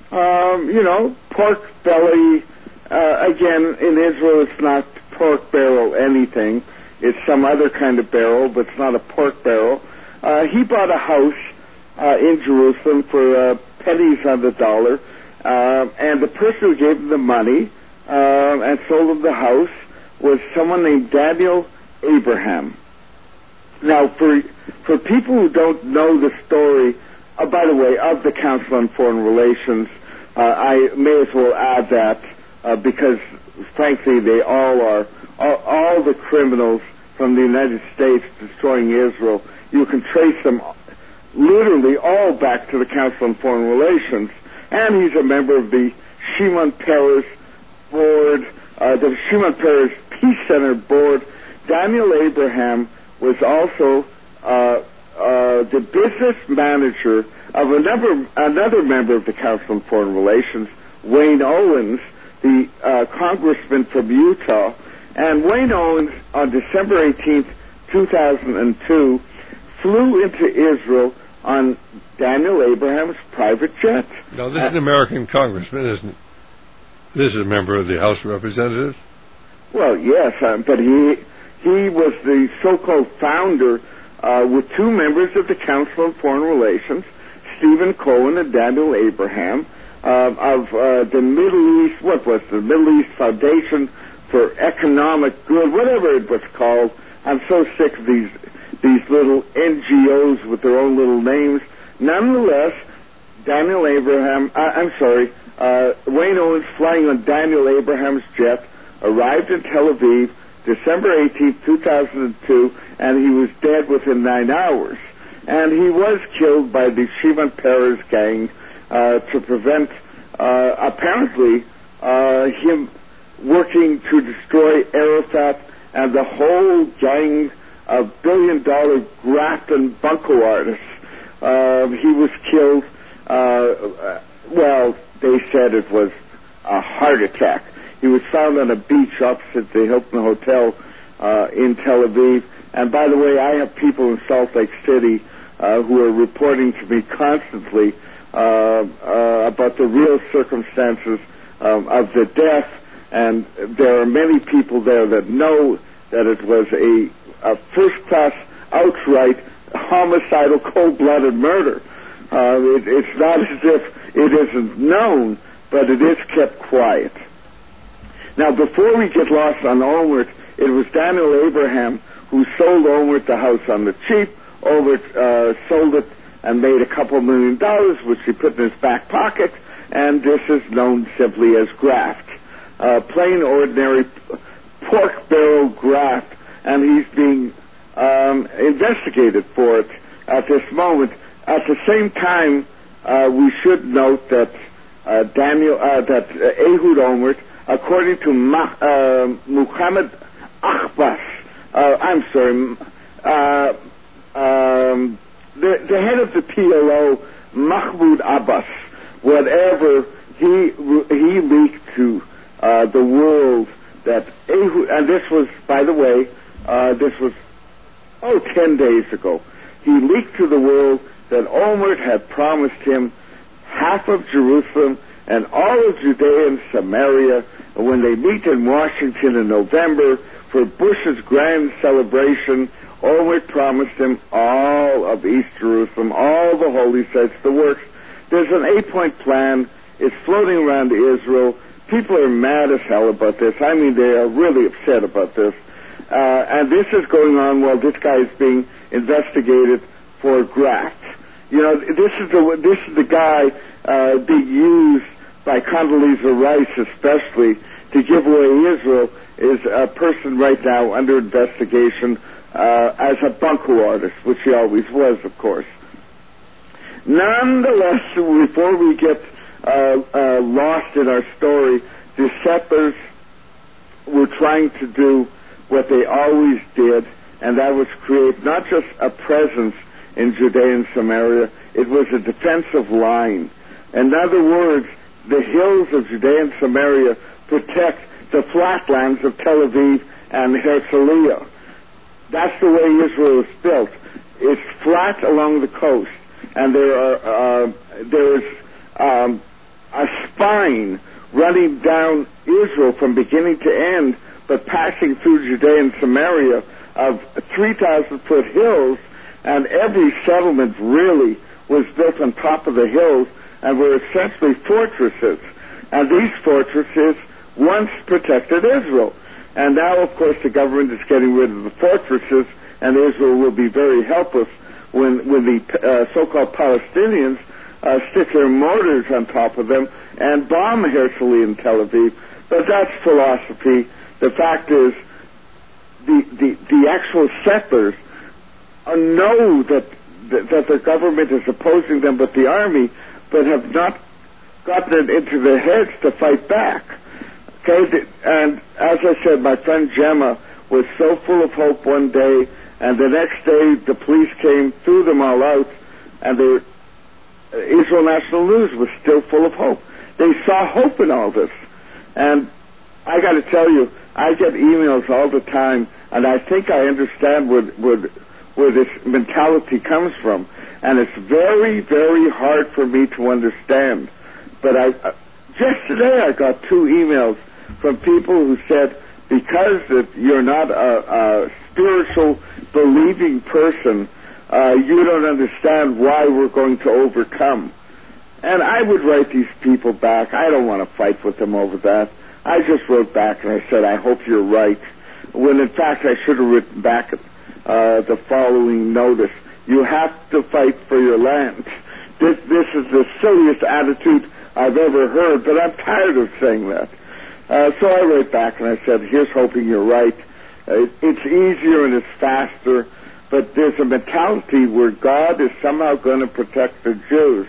G: um, you know, pork belly. Uh, again, in Israel, it's not pork barrel anything. It's some other kind of barrel, but it's not a pork barrel. Uh, he bought a house uh, in Jerusalem for uh, pennies on the dollar, uh, and the person who gave him the money uh, and sold him the house was someone named Daniel Abraham. Now, for for people who don't know the story, uh, by the way, of the Council on Foreign Relations, uh, I may as well add that uh, because, frankly, they all are all, all the criminals from the United States destroying Israel. You can trace them literally all back to the Council on Foreign Relations. And he's a member of the Shimon Peres board, uh, the Shimon Peres Peace Center board. Daniel Abraham was also uh, uh, the business manager of another, another member of the Council on Foreign Relations, Wayne Owens, the uh, congressman from Utah. And Wayne Owens, on December eighteenth, two thousand two, flew into Israel on Daniel Abraham's private jet.
A: Now, this uh, is an American congressman, isn't it? This is a member of the House of Representatives?
G: Well, yes, um, but he he was the so-called founder uh, with two members of the Council on Foreign Relations, Stephen Cohen and Daniel Abraham, uh, of uh, the Middle East, what was the Middle East Foundation for Economic Good, whatever it was called. I'm so sick of these these little N G Os with their own little names. Nonetheless, Daniel Abraham, uh, I'm sorry, uh, Wayne Owens, flying on Daniel Abraham's jet, arrived in Tel Aviv December eighteenth, two thousand two, and he was dead within nine hours. And he was killed by the Shimon Peres gang uh, to prevent, uh, apparently, uh, him working to destroy Arafat and the whole gang of billion-dollar graft and bunco artists. Uh, he was killed, uh, well, they said it was a heart attack. He was found on a beach opposite the Hilton Hotel uh, in Tel Aviv. And by the way, I have people in Salt Lake City uh, who are reporting to me constantly uh, uh, about the real circumstances um, of the death. And there are many people there that know that it was a, a first-class, outright, homicidal, cold-blooded murder. Uh, it, it's not as if it isn't known, but it is kept quiet. Now, before we get lost on Olmert, it was Daniel Abraham who sold Olmert the house on the cheap. Olmert uh, sold it and made a couple million dollars, which he put in his back pocket, and this is known simply as graft. Uh, plain, ordinary pork barrel graft, and he's being um, investigated for it at this moment. At the same time, uh, we should note that uh, Daniel, uh, that uh, Ehud Olmert, according to Ma- uh, Muhammad Abbas, uh, I'm sorry, uh, um, the, the head of the P L O, Mahmoud Abbas, whatever, he he leaked to uh, the world that Ehud, and this was, by the way, uh, this was, oh, ten days ago, he leaked to the world that Olmert had promised him half of Jerusalem and all of Judea and Samaria when they meet in Washington in November for Bush's grand celebration. Olmert promised him all of East Jerusalem, all the holy sites, the works. There's an eight-point plan. It's floating around Israel. People are mad as hell about this. I mean, they are really upset about this. Uh, and this is going on while this guy is being investigated for graft. You know, this is the this is the guy uh, being used by Condoleezza Rice, especially, to give away Israel. Is a person right now under investigation uh, as a bunco artist, which he always was, of course. Nonetheless, before we get uh, uh, lost in our story, the settlers were trying to do what they always did, and that was create not just a presence in Judea and Samaria, it was a defensive line. In other words, the hills of Judea and Samaria protect the flatlands of Tel Aviv and Herzliya. That's the way Israel is built. It's flat along the coast, and there are uh, there is um, a spine running down Israel from beginning to end, but passing through Judea and Samaria of three thousand foot hills, and every settlement really was built on top of the hills and were essentially fortresses. And these fortresses once protected Israel. And now, of course, the government is getting rid of the fortresses, and Israel will be very helpless when, when the uh, so-called Palestinians uh, stick their mortars on top of them and bomb Herzliya and Tel Aviv. But that's philosophy. The fact is, the, the, the actual settlers uh, know that, that that the government is opposing them with the army, but have not gotten it into their heads to fight back. Okay, and as I said, my friend Gemma was so full of hope one day, and the next day the police came, threw them all out, and they were, uh, Israel National News was still full of hope. They saw hope in all this. And I got to tell you, I get emails all the time, and I think I understand where, where, where this mentality comes from. And it's very, very hard for me to understand. But I, uh, just today I got two emails from people who said, because that you're not a, a spiritual, believing person, uh, you don't understand why we're going to overcome. And I would write these people back. I don't want to fight with them over that. I just wrote back and I said, I hope you're right. When in fact I should have written back uh, the following notice. You have to fight for your land. This, this is the silliest attitude I've ever heard, but I'm tired of saying that. Uh, so I wrote back and I said, here's hoping you're right. Uh, it's easier and it's faster, but there's a mentality where God is somehow going to protect the Jews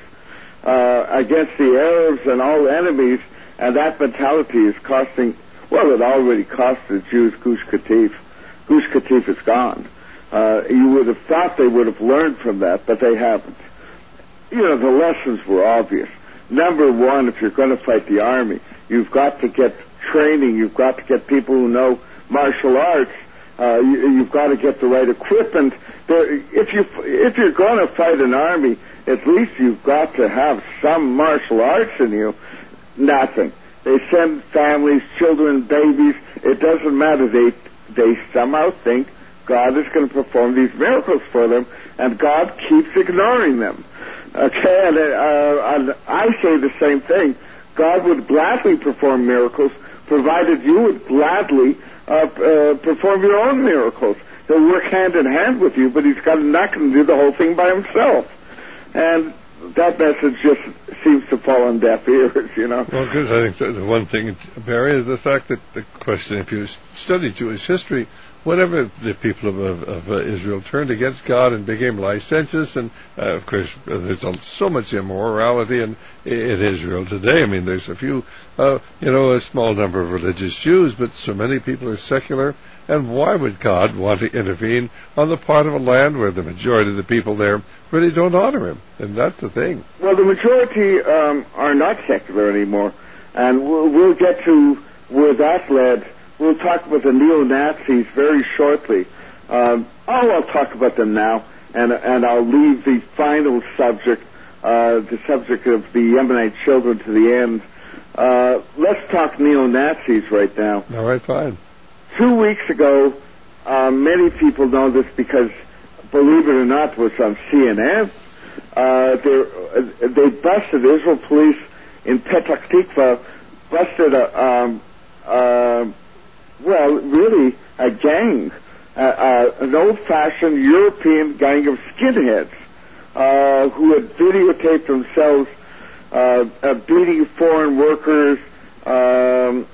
G: uh, against the Arabs and all enemies, and that mentality is costing, well, it already cost the Jews Gush Katif. Gush Katif is gone. Uh, you would have thought they would have learned from that, but they haven't. You know, the lessons were obvious. Number one, if you're going to fight the army, you've got to get training. You've got to get people who know martial arts. Uh, you, you've got to get the right equipment. There, if you if you're going to fight an army, at least you've got to have some martial arts in you. Nothing. They send families, children, babies. It doesn't matter. They they somehow think God is going to perform these miracles for them, and God keeps ignoring them. Okay, and, uh, and I say the same thing. God would gladly perform miracles, provided you would gladly uh, uh, perform your own miracles. He'll work hand in hand with you, but he's got not going to do the whole thing by himself. And that message just seems to fall on deaf ears, you know.
A: Well, because I think the, the one thing, Barry, is the fact that the question, if you study Jewish history, whenever the people of, of, of uh, Israel turned against God and became licentious, and uh, of course uh, there's so much immorality in, in Israel today. I mean, there's a few, uh, you know, a small number of religious Jews, but so many people are secular. And why would God want to intervene on the part of a land where the majority of the people there really don't honor him? And that's the thing.
G: Well, the majority um, are not secular anymore, and we'll, we'll get to where that led. We'll talk about the neo-Nazis very shortly. Um, oh, I'll talk about them now, and and I'll leave the final subject, uh, the subject of the Yemenite children, to the end. Uh, let's talk neo-Nazis right now.
A: All right, fine.
G: Two weeks ago, uh, many people know this because, believe it or not, it was on C N N. Uh, they, they busted, Israel police in Petah Tikva busted a, um, uh, well, really a gang, uh, uh, an old-fashioned European gang of skinheads uh, who had videotaped themselves uh, uh, beating foreign workers. Um,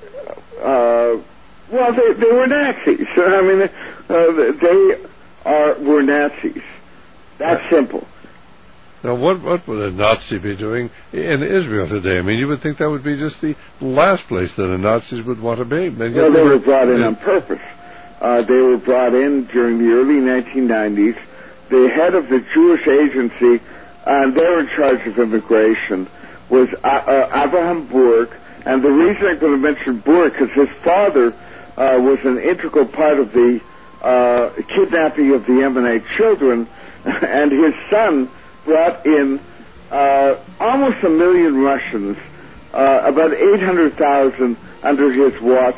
G: uh, well, they, they were Nazis. I mean, uh, they are were Nazis. That's simple.
A: Now, what what would a Nazi be doing in Israel today? I mean, you would think that would be just the last place that the Nazis would want to be. And
G: well, they were brought in on purpose. Uh, they were brought in during the early nineteen nineties. The head of the Jewish agency, and they're in charge of immigration, was uh, uh, Abraham Burg. And the reason I'm going to mention Burg is his father uh, was an integral part of the uh, kidnapping of the Yemenite children, and his son brought in uh, almost a million Russians, uh, about eight hundred thousand under his watch.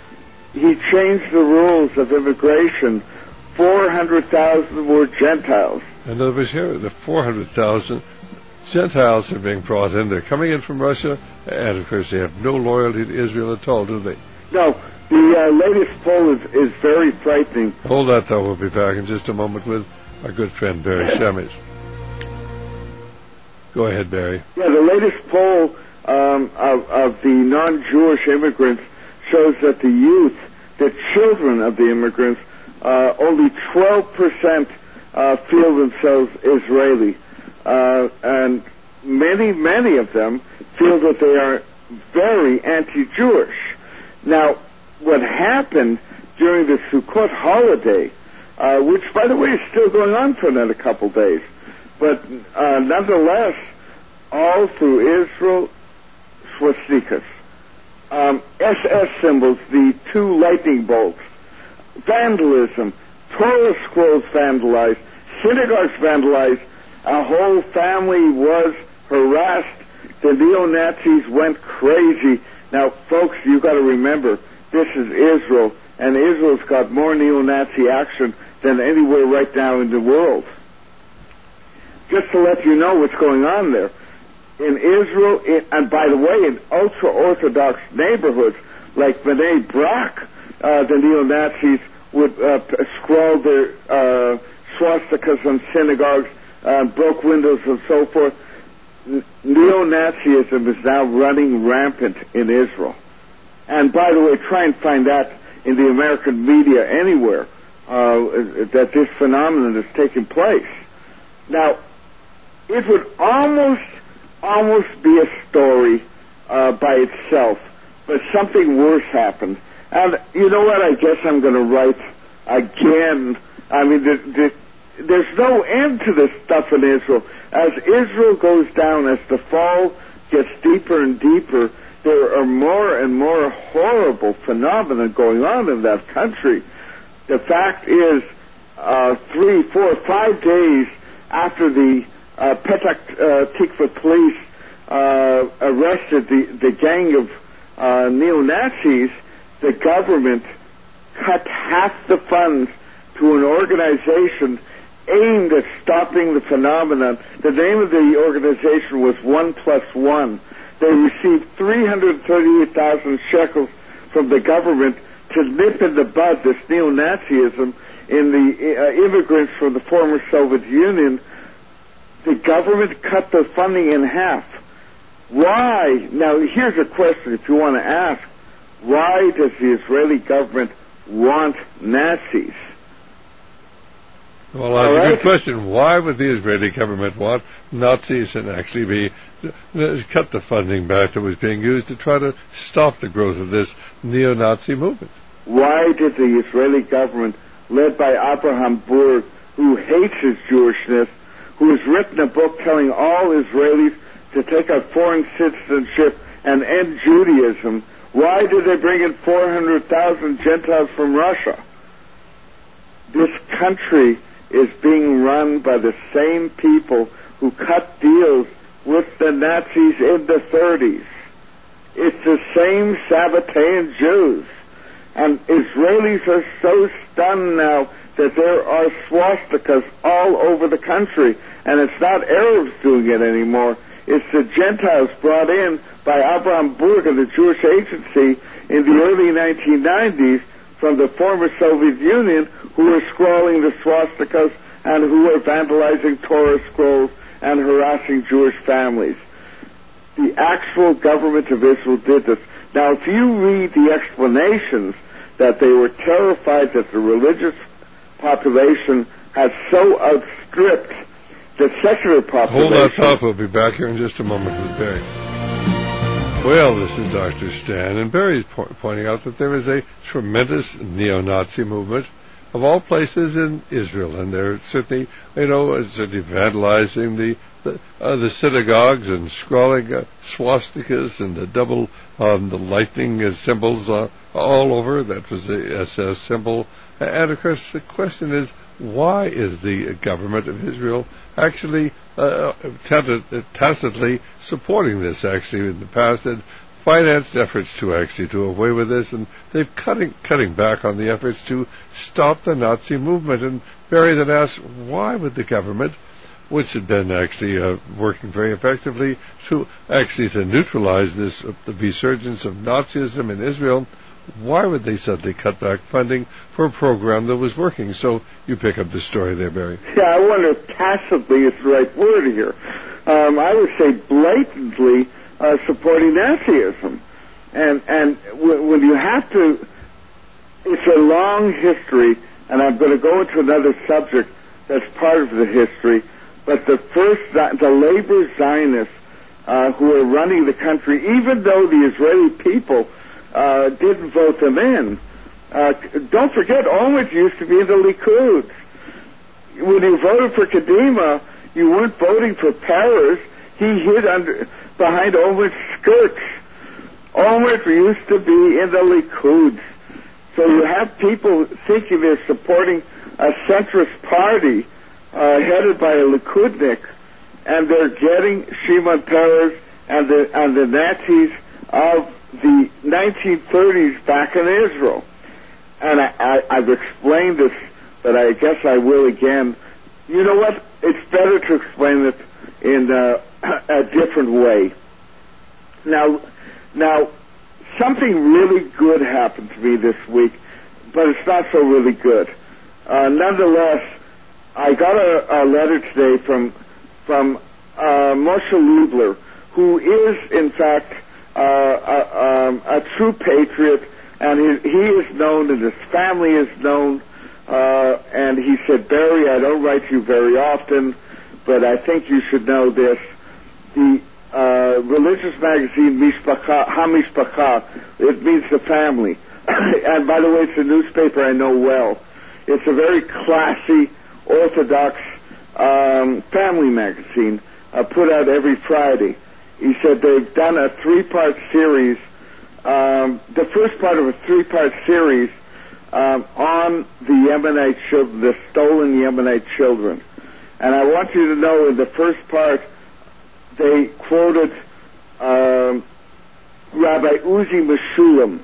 G: He changed the rules of immigration. four hundred thousand were Gentiles.
A: In other words, here, the four hundred thousand Gentiles are being brought in. They're coming in from Russia, and of course they have no loyalty to Israel at all, do they?
G: No. The uh, latest poll is, is very frightening.
A: Hold that, though. We'll be back in just a moment with our good friend Barry Shemesh. Go ahead, Barry.
G: Yeah, the latest poll um, of, of the non-Jewish immigrants shows that the youth, the children of the immigrants, uh, only twelve percent uh, feel themselves Israeli. Uh, and many, many of them feel that they are very anti-Jewish. Now, what happened during the Sukkot holiday, uh, which, by the way, is still going on for another couple days, but uh, nonetheless, all through Israel, swastikas, um, S S symbols, the two lightning bolts, vandalism, Torah scrolls vandalized, synagogues vandalized, a whole family was harassed. The neo-Nazis went crazy. Now, folks, you've got to remember, this is Israel, and Israel's got more neo-Nazi action than anywhere right now in the world. Just to let you know what's going on there. In Israel, it, and by the way, in ultra-Orthodox neighborhoods like Bnei Brak, uh, the neo-Nazis would uh, scrawl their uh, swastikas on synagogues, uh, broke windows and so forth. N- Neo-Nazism is now running rampant in Israel. And by the way, try and find that in the American media anywhere, uh, that this phenomenon is taking place. Now, it would almost, almost be a story uh, by itself, but something worse happened. And you know what? I guess I'm going to write again. I mean, the, the, there's no end to this stuff in Israel. As Israel goes down, as the fall gets deeper and deeper, there are more and more horrible phenomena going on in that country. The fact is, uh, three, four, five days after the uh, Petah uh, Tikva police uh, arrested the, the gang of uh, neo-Nazis, the government cut half the funds to an organization aimed at stopping the phenomenon. The name of the organization was One Plus One. They received three hundred thirty-eight thousand shekels from the government to nip in the bud this neo-Nazism in the uh, immigrants from the former Soviet Union. The government cut the funding in half. Why? Now, here's a question if you want to ask. Why does the Israeli government want Nazis?
A: Well, that's right. A good question. Why would the Israeli government want Nazis and actually be uh, cut the funding back that was being used to try to stop the growth of this neo-Nazi movement?
G: Why did the Israeli government, led by Abraham Burg, who hates his Jewishness, who has written a book telling all Israelis to take out foreign citizenship and end Judaism, why did they bring in four hundred thousand Gentiles from Russia? This country is being run by the same people who cut deals with the Nazis in the thirties. It's the same Sabbatean Jews. And Israelis are so stunned now that there are swastikas all over the country. And it's not Arabs doing it anymore. It's the Gentiles brought in by Abraham Burg and the Jewish Agency in the early nineteen nineties from the former Soviet Union, who were scrawling the swastikas and who were vandalizing Torah scrolls and harassing Jewish families. The actual government of Israel did this. Now, if you read the explanations that they were terrified that the religious population had so outstripped the secular population.
A: Hold that thought. We'll be back here in just a moment with Barry. Well, this is Doctor Stan, and Barry's po- pointing out that there is a tremendous neo-Nazi movement of all places in Israel, and they're certainly, you know, certainly vandalizing the the, uh, the synagogues and scrawling uh, swastikas and the double, um, the lightning uh, symbols uh, all over. That was the S S symbol. And of course, the question is, why is the government of Israel actually uh, tacitly supporting this? Actually, in the past, it financed efforts to actually do away with this, and they're cutting cutting back on the efforts to stop the Nazi movement. And Barry then asks, why would the government, which had been actually uh, working very effectively to actually to neutralize this uh, the resurgence of Nazism in Israel, why would they suddenly cut back funding for a program that was working? So you pick up the story there, Barry.
G: Yeah, I wonder if tacitly is the right word here. Um, I would say blatantly uh, supporting Nazism. And, and w- when you have to, it's a long history and I'm going to go into another subject that's part of the history, but the first, the labor Zionists uh, who are running the country, even though the Israeli people uh, didn't vote them in, uh, don't forget, Olmert used to be in the Likud. When you voted for Kadima, you weren't voting for Peres. He hid under behind Olmert's skirts. Olmert used to be in the Likud. So you have people thinking they're supporting a centrist party uh, headed by a Likudnik, and they're getting Shimon Peres and the and the Nazis of the nineteen thirties back in Israel. And I, I, I've explained this, but I guess I will again. You know what? It's better to explain it in uh, a different way. Now, now, something really good happened to me this week, but it's not so really good. Uh, nonetheless, I got a, a letter today from from uh, Moshe Liebler, who is, in fact, uh, a, um, a true patriot, and he, he is known, and his family is known. Uh, and he said, Barry, I don't write you very often, but I think you should know this. The uh, religious magazine Mishpacha, HaMishpacha, it means the family. And by the way, it's a newspaper I know well. It's a very classy, orthodox um, family magazine uh, put out every Friday. He said they've done a three-part series, um, the first part of a three-part series um, on the Yemenite children, the stolen Yemenite children. And I want you to know, in the first part, they quoted um, Rabbi Uzi Meshulam.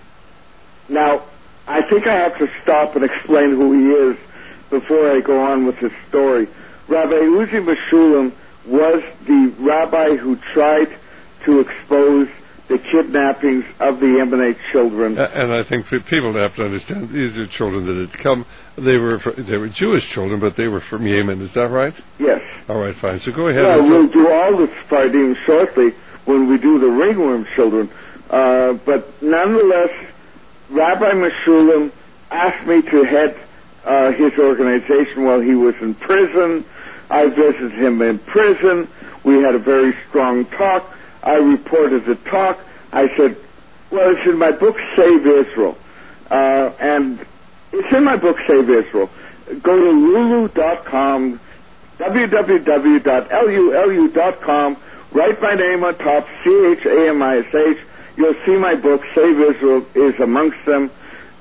G: Now, I think I have to stop and explain who he is before I go on with his story. Rabbi Uzi Meshulam was the rabbi who tried to expose the kidnappings of the Yemenite children.
A: Uh, and I think for people have to understand, these are children that had come, they were they were Jewish children, but they were from Yemen, is that right?
G: Yes.
A: All right, fine. So go ahead.
G: Well, we'll do all this fighting shortly when we do the ringworm children. Uh, but nonetheless, Rabbi Meshulam asked me to head uh, his organization while he was in prison. I visited him in prison. We had a very strong talk. I reported the talk. I said, well, it's in my book, Save Israel. Uh, and it's in my book, Save Israel. Go to lulu dot com, w w w dot lulu dot com, write my name on top, C H A M I S H. You'll see my book, Save Israel, is amongst them.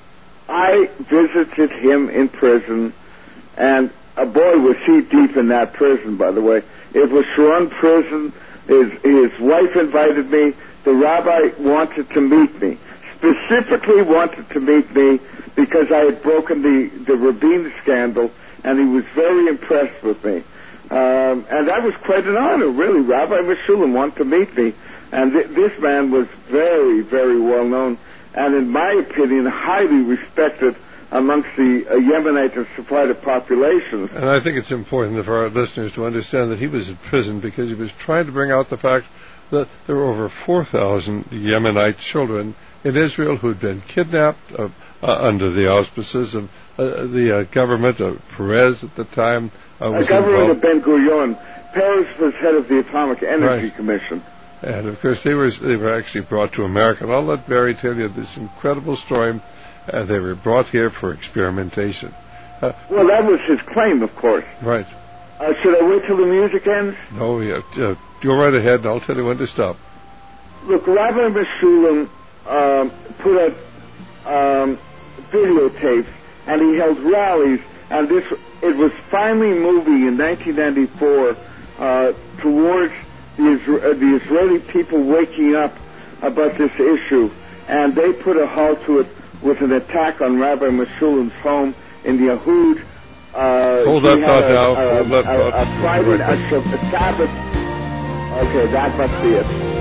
G: I visited him in prison, and a boy was he deep in that prison, by the way. It was Sharon prison. His, his wife invited me. The rabbi wanted to meet me, specifically wanted to meet me because I had broken the, the Rabin scandal, and he was very impressed with me. Um, and that was quite an honor, really. Rabbi Meshulam wanted to meet me. And th- this man was very, very well known, and in my opinion, highly respected amongst the uh, Yemenite and Sephardic populations.
A: And I think it's important for our listeners to understand that he was in prison because he was trying to bring out the fact that there were over four thousand Yemenite children in Israel who'd been kidnapped uh, uh, under the auspices of uh, the uh, government of Peres at the time. Uh, was
G: the government
A: involved.
G: of Ben-Gurion. Peres was head of the Atomic Energy
A: Right.
G: Commission.
A: And, of course, they were they were actually brought to America. And I'll let Barry tell you this incredible story. Uh, they were brought here for experimentation. Uh,
G: well, that was his claim, of course.
A: Right.
G: Uh, should I wait till the music ends?
A: No, yeah, uh, go right ahead, and I'll tell you when to stop.
G: Look, Rabbi Meshulam um, put out um, videotapes, and he held rallies, and this it was finally moving in nineteen ninety-four uh, towards the, Isra- uh, the Israeli people waking up about this issue, and they put a halt to it with an attack on Rabbi Meshulam's home in Yehud. Uh,
A: Hold that thought
G: a,
A: now.
G: A,
A: Hold that
G: a,
A: thought.
G: a Friday,
A: Right.
G: a, a Sabbath. Okay, that must be it.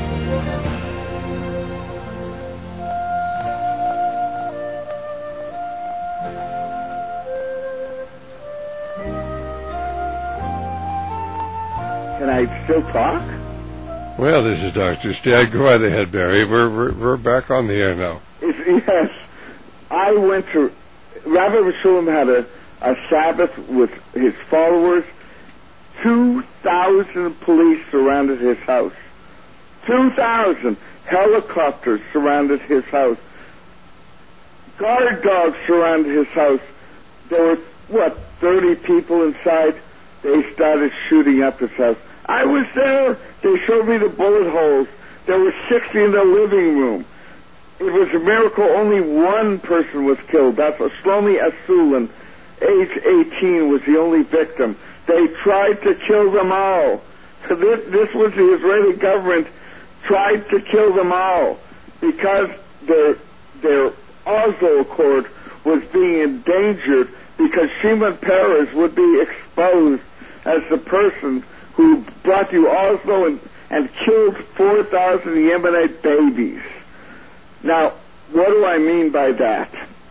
G: Can I still talk?
A: Well, this is Doctor Stagg. Go right ahead, Barry. We're, we're we're back on the air now.
G: It's, yes. I went to Rabbi Meshulam had a, a Sabbath with his followers. Two thousand police surrounded his house. Two thousand helicopters surrounded his house. Guard dogs surrounded his house. There were, what, thirty people inside? They started shooting up his house. I was there. They showed me the bullet holes. There were sixty in the living room. It was a miracle only one person was killed. That's Shlomi Asulin, age eighteen, was the only victim. They tried to kill them all. So this, this was the Israeli government tried to kill them all because their their Oslo Accord was being endangered because Shimon Peres would be exposed as the person who brought you Oslo and, and killed four thousand Yemenite babies. Now, what do I mean by that?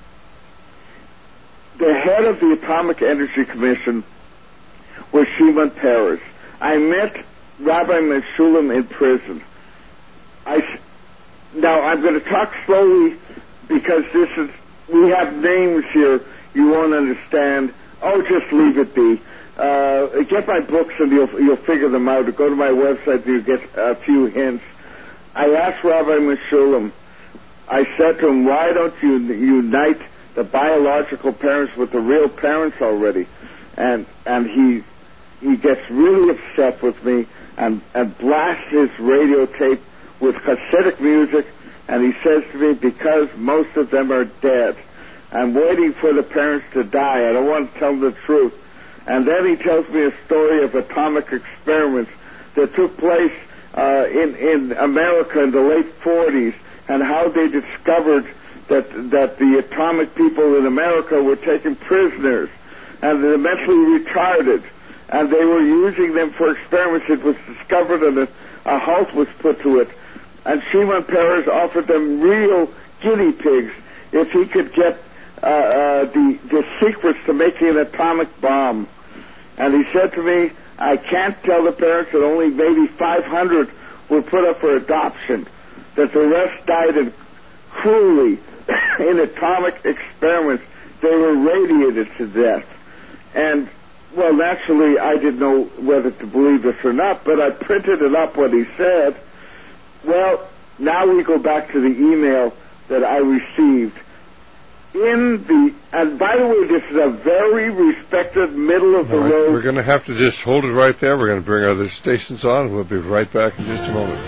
G: The head of the Atomic Energy Commission was Shimon Peres. I met Rabbi Meshulam in prison. I, now, I'm going to talk slowly because this is, we have names here you won't understand. Oh, just leave it be. Uh, get my books and you'll, you'll figure them out. Or go to my website and you'll get a few hints. I asked Rabbi Meshulam, I said to him, why don't you unite the biological parents with the real parents already? And and he he gets really upset with me and, and blasts his radio tape with Hasidic music, and he says to me, because most of them are dead, I'm waiting for the parents to die. I don't want to tell them the truth. And then he tells me a story of atomic experiments that took place uh, in, in America in the late forties, and how they discovered that that the atomic people in America were taken prisoners and they're mentally retarded, and they were using them for experiments. It was discovered and a, a halt was put to it. And Shimon Peres offered them real guinea pigs if he could get uh, uh, the, the secrets to making an atomic bomb. And he said to me, I can't tell the parents that only maybe five hundred were put up for adoption, that the rest died in, cruelly in atomic experiments. They were radiated to death. And, well, naturally, I didn't know whether to believe this or not, but I printed it up what he said. Well, now we go back to the email that I received. In the, and by the way, this is a very respected middle of the
A: right,
G: road.
A: We're going to have to just hold it right there. We're going to bring other stations on. We'll be right back in just a moment.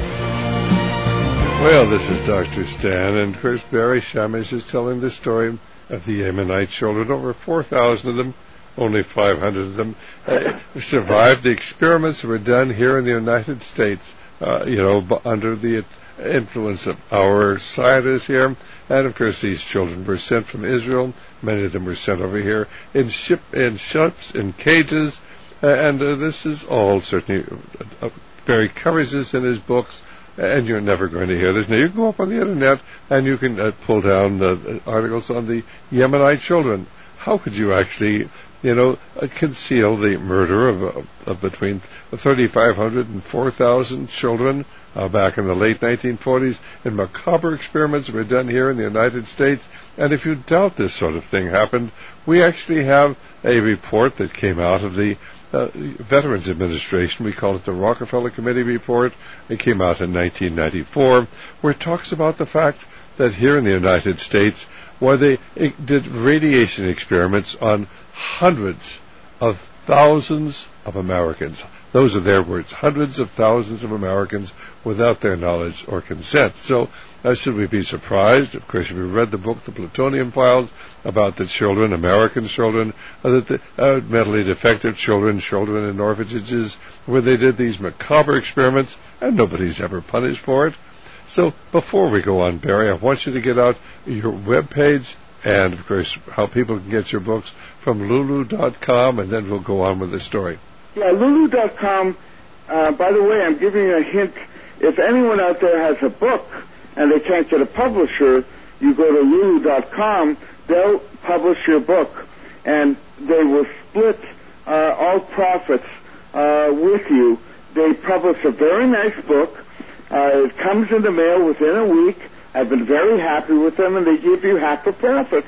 A: Well, this is Doctor Stan, and Chris Barry Shamish is telling the story of the Yemenite children. Over four thousand of them, only five hundred of them, uh, survived. The experiments were done here in the United States, uh, you know, b- under the influence of our scientists here. And, of course, these children were sent from Israel. Many of them were sent over here in ship in ships, in cages. Uh, and uh, this is all certainly, uh, Barry covers this in his books, and you're never going to hear this. Now, you can go up on the Internet, and you can uh, pull down uh, articles on the Yemenite children. How could you actually, you know, uh, conceal the murder of, uh, of between thirty-five hundred and four thousand children uh, back in the late nineteen forties? And macabre experiments were done here in the United States. And if you doubt this sort of thing happened, we actually have a report that came out of the uh, Veterans Administration. We call it the Rockefeller Committee report. It came out in nineteen ninety-four, where it talks about the fact that here in the United States, where they did radiation experiments on hundreds of thousands of Americans. Those are their words, hundreds of thousands of Americans without their knowledge or consent. So, uh, should we be surprised? Of course, if we read the book, The Plutonium Files, about the children, American children, uh, that the, uh, mentally defective children, children in orphanages, where they did these macabre experiments, and nobody's ever punished for it. So, before we go on, Barry, I want you to get out your webpage and, of course, how people can get your books from lulu dot com, and then we'll go on with the story.
G: Yeah, lulu dot com. Uh, by the way, I'm giving you a hint. If anyone out there has a book and they can't get a publisher, you go to lulu dot com, they'll publish your book, and they will split uh, all profits uh, with you. They publish a very nice book. Uh, it comes in the mail within a week. I've been very happy with them, and they give you half the profits.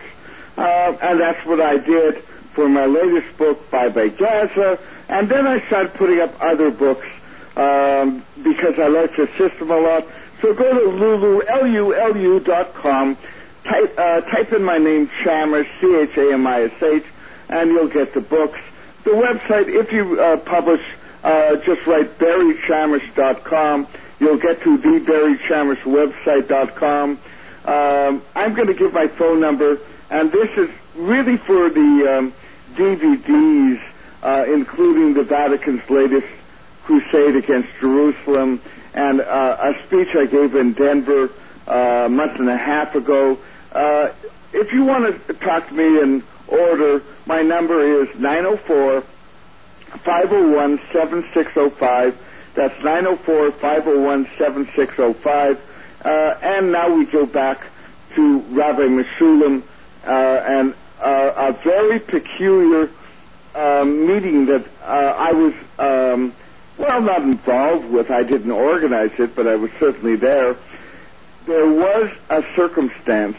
G: Uh, and that's what I did for my latest book, Bye Bye Gaza. And then I started putting up other books um, because I like the system a lot. So go to Lulu, L U L U dot com, type, uh, type in my name, Chamish, C H A M I S H, and you'll get the books. The website, if you uh, publish, uh, just write Barry Chamish dot com. You'll get to the Barry Chamish website dot com. Um, I'm going to give my phone number, and this is really for the um, D V Ds, uh, including the Vatican's latest crusade against Jerusalem, and uh, a speech I gave in Denver uh, a month and a half ago. Uh, if you want to talk to me in order, my number is nine oh four, five oh one, seven six oh five. That's nine oh four, five oh one, seven six oh five. Uh, and now we go back to Rabbi Meshulam uh, and uh, a very peculiar uh, meeting that uh, I was, um, well, not involved with. I didn't organize it, but I was certainly there. There was a circumstance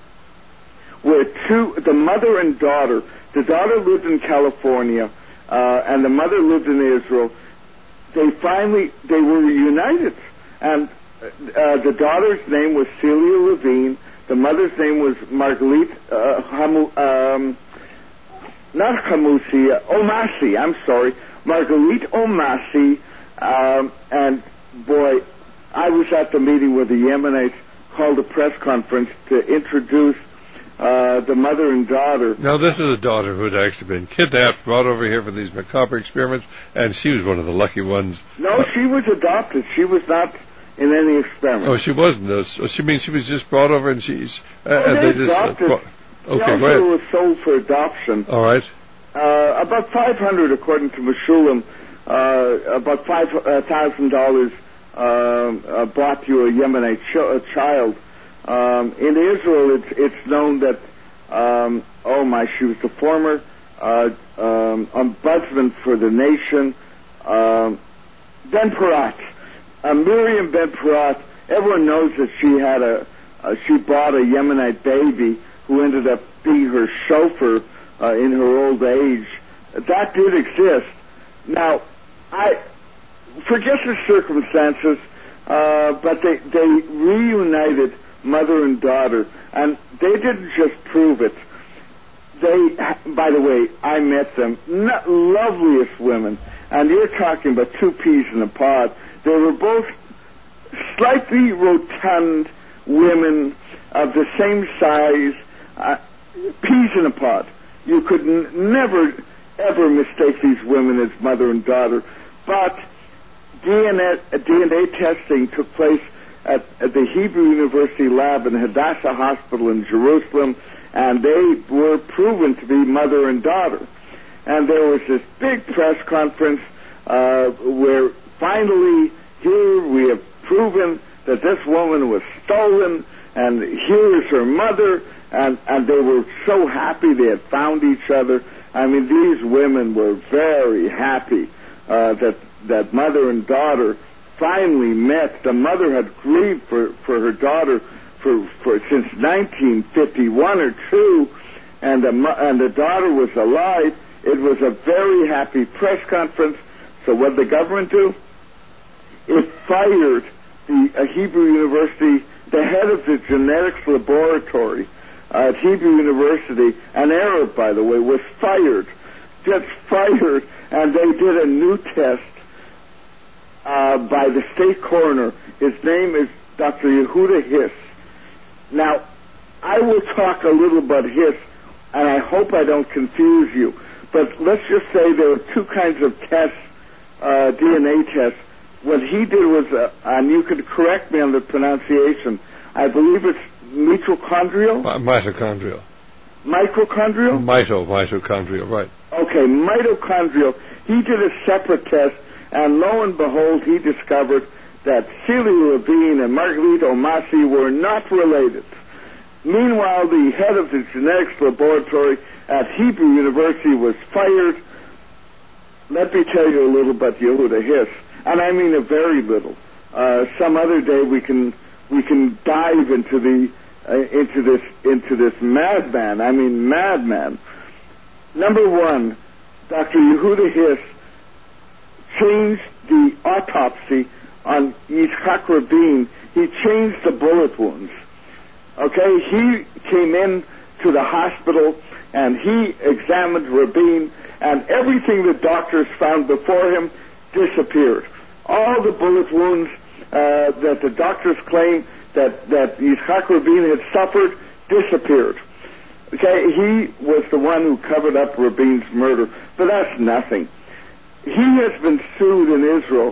G: where two, the mother and daughter, the daughter lived in California, uh, and the mother lived in Israel. They finally, they were reunited. And uh, the daughter's name was Celia Levine. The mother's name was Margalit, uh, Hamu, um, not Hamusi, uh, Omasi, I'm sorry, Margalit Omasi. Um, and boy, I was at the meeting where the Yemenites called a press conference to introduce uh, the mother and daughter.
A: Now, this is a daughter who had actually been kidnapped, brought over here for these macabre experiments, and she was one of the lucky ones.
G: No, uh, she was adopted. She was not in any experiment.
A: Oh, she wasn't. Uh, so she means she was just brought over, and she's. Uh,
G: oh,
A: and
G: they,
A: they just.
G: Adopted.
A: Uh, okay,
G: she
A: go ahead.
G: was sold for adoption.
A: All right.
G: Uh, about five hundred, according to Meshulam. Uh, about five thousand dollars uh, bought you a Yemenite ch- a child. Um, in Israel, it's it's known that um, oh my, she was the former uh, um, ombudsman for the nation, um, Ben Parat, uh, Miriam Ben Parat. Everyone knows that she had a uh, she bought a Yemenite baby who ended up being her chauffeur uh, in her old age. That did exist. Now, I forget the circumstances, uh, but they they reunited mother and daughter, and they didn't just prove it. They, by the way, I met them, not loveliest women, and you're talking about two peas in a pod. They were both slightly rotund women of the same size, uh, peas in a pod. You could n- never, ever mistake these women as mother and daughter, but D N A, D N A testing took place at, at the Hebrew University lab in Hadassah Hospital in Jerusalem, and they were proven to be mother and daughter. And there was this big press conference uh, where finally, here we have proven that this woman was stolen, and here is her mother, and, and they were so happy they had found each other. I mean, these women were very happy uh, that that mother and daughter finally met. The mother had grieved for, for her daughter for, for since nineteen fifty-one or two, and the and the daughter was alive. It was a very happy press conference. So what did the government do? It fired the uh, Hebrew University, the head of the genetics laboratory uh, at Hebrew University, an Arab, by the way, was fired, just fired, and they did a new test uh, by the state coroner. His name is Doctor Yehuda Hiss. Now, I will talk a little about Hiss, and I hope I don't confuse you, but let's just say there are two kinds of tests, uh, D N A tests. What he did was, uh, and you could correct me on the pronunciation, I believe it's mitochondrial?
A: M- mitochondrial.
G: Mitochondrial?
A: Mito, mitochondrial, right.
G: Okay, mitochondrial. He did a separate test, and lo and behold, he discovered that Celia Levine and Margalit Omasi were not related. Meanwhile, the head of the genetics laboratory at Hebrew University was fired. Let me tell you a little about Yehuda Hiss. And I mean a very little. Uh, some other day we can we can dive into the uh, into this into this madman. I mean, madman. Number one, Doctor Yehuda Hiss changed the autopsy on Yitzhak Rabin. He changed the bullet wounds. Okay, he came in to the hospital and he examined Rabin, and everything the doctors found before him disappeared. All the bullet wounds uh, that the doctors claimed that, that Yitzhak Rabin had suffered disappeared. Okay, he was the one who covered up Rabin's murder, but that's nothing. He has been sued in Israel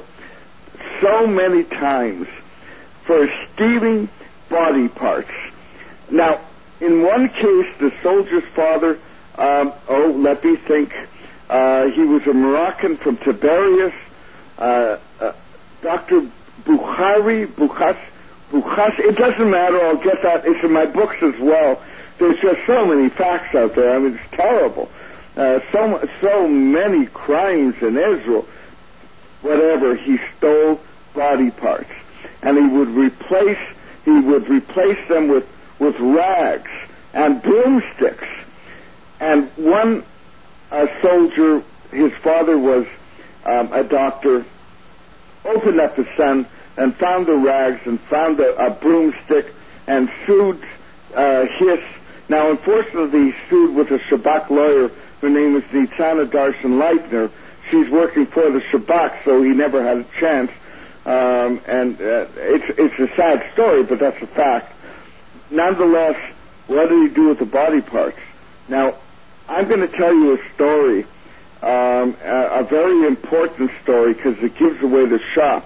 G: so many times for stealing body parts. Now, in one case, the soldier's father, um, oh, let me think, uh, he was a Moroccan from Tiberias, uh, uh, Doctor Bukhari, Bukhas, Bukhas, it doesn't matter, I'll get that, it's in my books as well. There's just so many facts out there, I mean, it's terrible. Uh, so, so many crimes in Israel. Whatever, he stole body parts. And he would replace, he would replace them with, with rags and broomsticks. And one uh, soldier, his father was um, a doctor, opened up the son and found the rags and found a, a broomstick and sued uh, Hiss. Now, unfortunately, he sued with a Shabak lawyer. Her name is Nitzana Darshan-Leitner. She's working for the Shabak, so he never had a chance. Um, and uh, it's it's a sad story, but that's a fact. Nonetheless, what did he do with the body parts? Now, I'm going to tell you a story, um, a, a very important story, because it gives away the shop.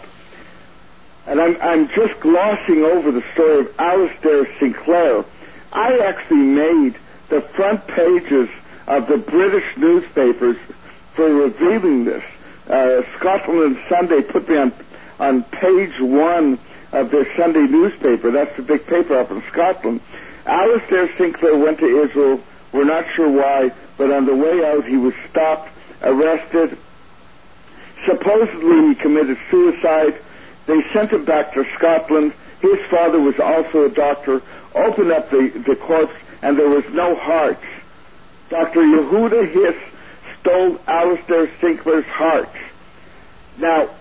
G: And I'm, I'm just glossing over the story of Alistair Sinclair. I actually made the front pages of the British newspapers for revealing this. Uh, Scotland and Sunday put me on on page one of their Sunday newspaper. That's the big paper up in Scotland. Alistair Sinclair went to Israel. We're not sure why, but on the way out he was stopped, arrested. Supposedly he committed suicide. They sent him back to Scotland. His father was also a doctor. Opened up the, the corpse, and there was no heart. Doctor Yehuda Hiss stole Alistair Sinclair's heart. Now,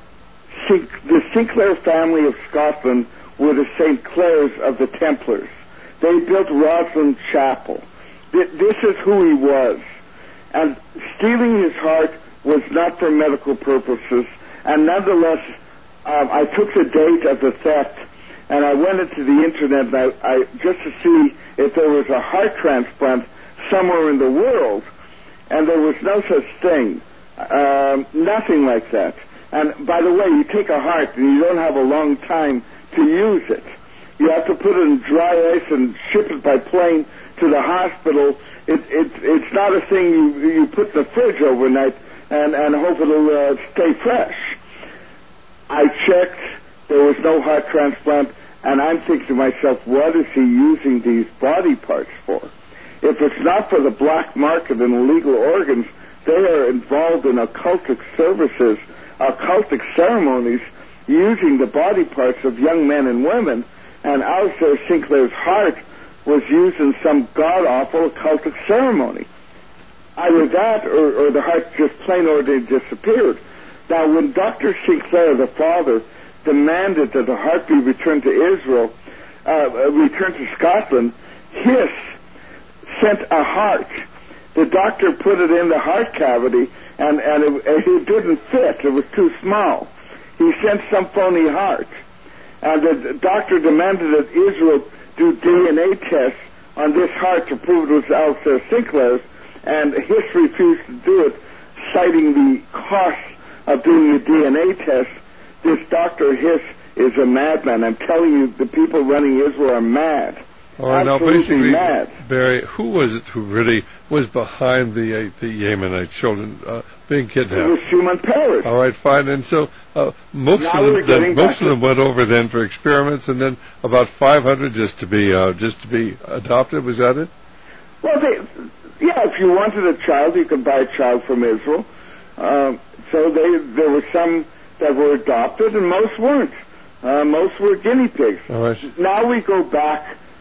G: the Sinclair family of Scotland were the Saint Clairs of the Templars. They built Roslin Chapel. This is who he was. And stealing his heart was not for medical purposes. And nonetheless, um, I took the date of the theft, and I went into the internet and I, I, just to see if there was a heart transplant somewhere in the world, and there was no such thing. Um, nothing like that. And by the way, you take a heart and you don't have a long time to use it. You have to put it in dry ice and ship it by plane to the hospital. It, it, it's not a thing you, you put in the fridge overnight and, and hope it'll uh, stay fresh. I checked. There was no heart transplant. And I'm thinking to myself, what is he using these body parts for? If it's not for the black market and illegal organs, they are involved in occultic services, occultic ceremonies, using the body parts of young men and women. And Alistair Sinclair's heart was used in some god-awful occultic ceremony. Either that or, or the heart just plain ordinarily disappeared. Now, when Doctor Sinclair, the father, demanded that the heart be returned to Israel, uh, returned to Scotland, Hiss sent a heart. The doctor put it in the heart cavity, and, and it, it didn't fit. It was too small. He sent some phony heart. And the doctor demanded that Israel do D N A tests on this heart to prove it was Alistair Sinclair's, and Hiss refused to do it, citing the cost of doing the D N A test. This Doctor Hiss is a madman. I'm telling you, the people running Israel are mad.
A: All right, now basically,
G: mad.
A: Barry, who was it who really was behind the uh, the Yemenite children uh, being kidnapped?
G: It was Shimon Peres.
A: All right, fine. And so uh, most
G: now
A: of them, then, most of them
G: to...
A: went over then for experiments, and then about five hundred just to be uh, just to be adopted. Was that it?
G: Well, they, yeah. If you wanted a child, you could buy a child from Israel. Um, so they there were some that were adopted, and most weren't. Uh, most were guinea pigs.
A: All right.
G: Now we go back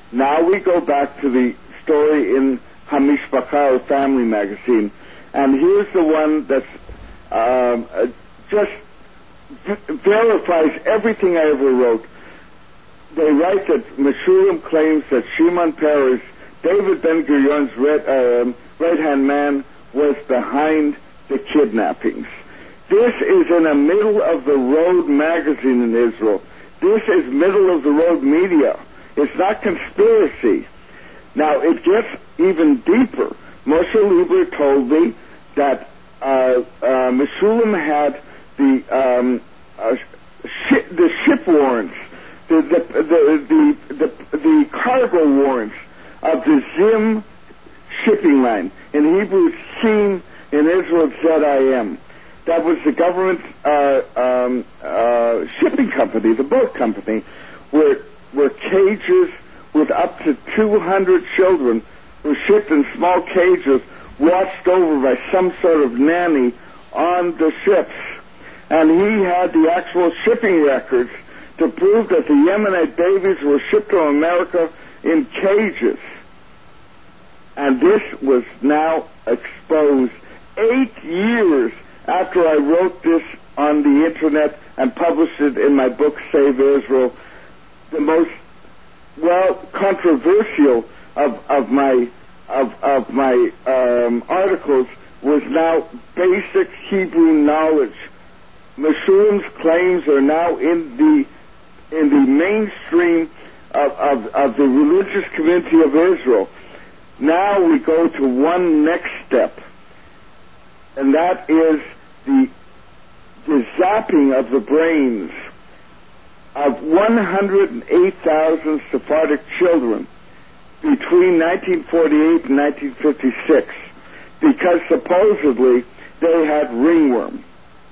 G: Now we go back to the story in Hamishpachah, Family Magazine, and here's the one that's um, uh, just v- verifies everything I ever wrote. They write that Meshulam claims that Shimon Peres, David Ben-Gurion's right, uh, right-hand man, was behind the kidnappings. This is in a middle-of-the-road magazine in Israel. This is middle-of-the-road media. It's not conspiracy. Now, it gets even deeper. Moshe Lieber told me that uh, uh, Meshulam had the um, uh, shi- the ship warrants, the the, the the the the cargo warrants of the Zim shipping line. In Hebrew, Zim. In Israel, Z I M. That was the government uh, um, uh, shipping company, the boat company, where where cages with up to two hundred children were shipped in small cages, watched over by some sort of nanny on the ships. And he had the actual shipping records to prove that the Yemenite babies were shipped to America in cages. And this was now exposed eight years after I wrote this on the internet and published it in my book, Save Israel. The most, well, controversial of, of my of, of my um, articles was now basic Hebrew knowledge. Meshulam's claims are now in the in the mainstream of, of, of the religious community of Israel. Now we go to one next step, and that is the, the zapping of the brains of one hundred eight thousand Sephardic children between nineteen forty-eight and nineteen fifty-six, because supposedly they had ringworm.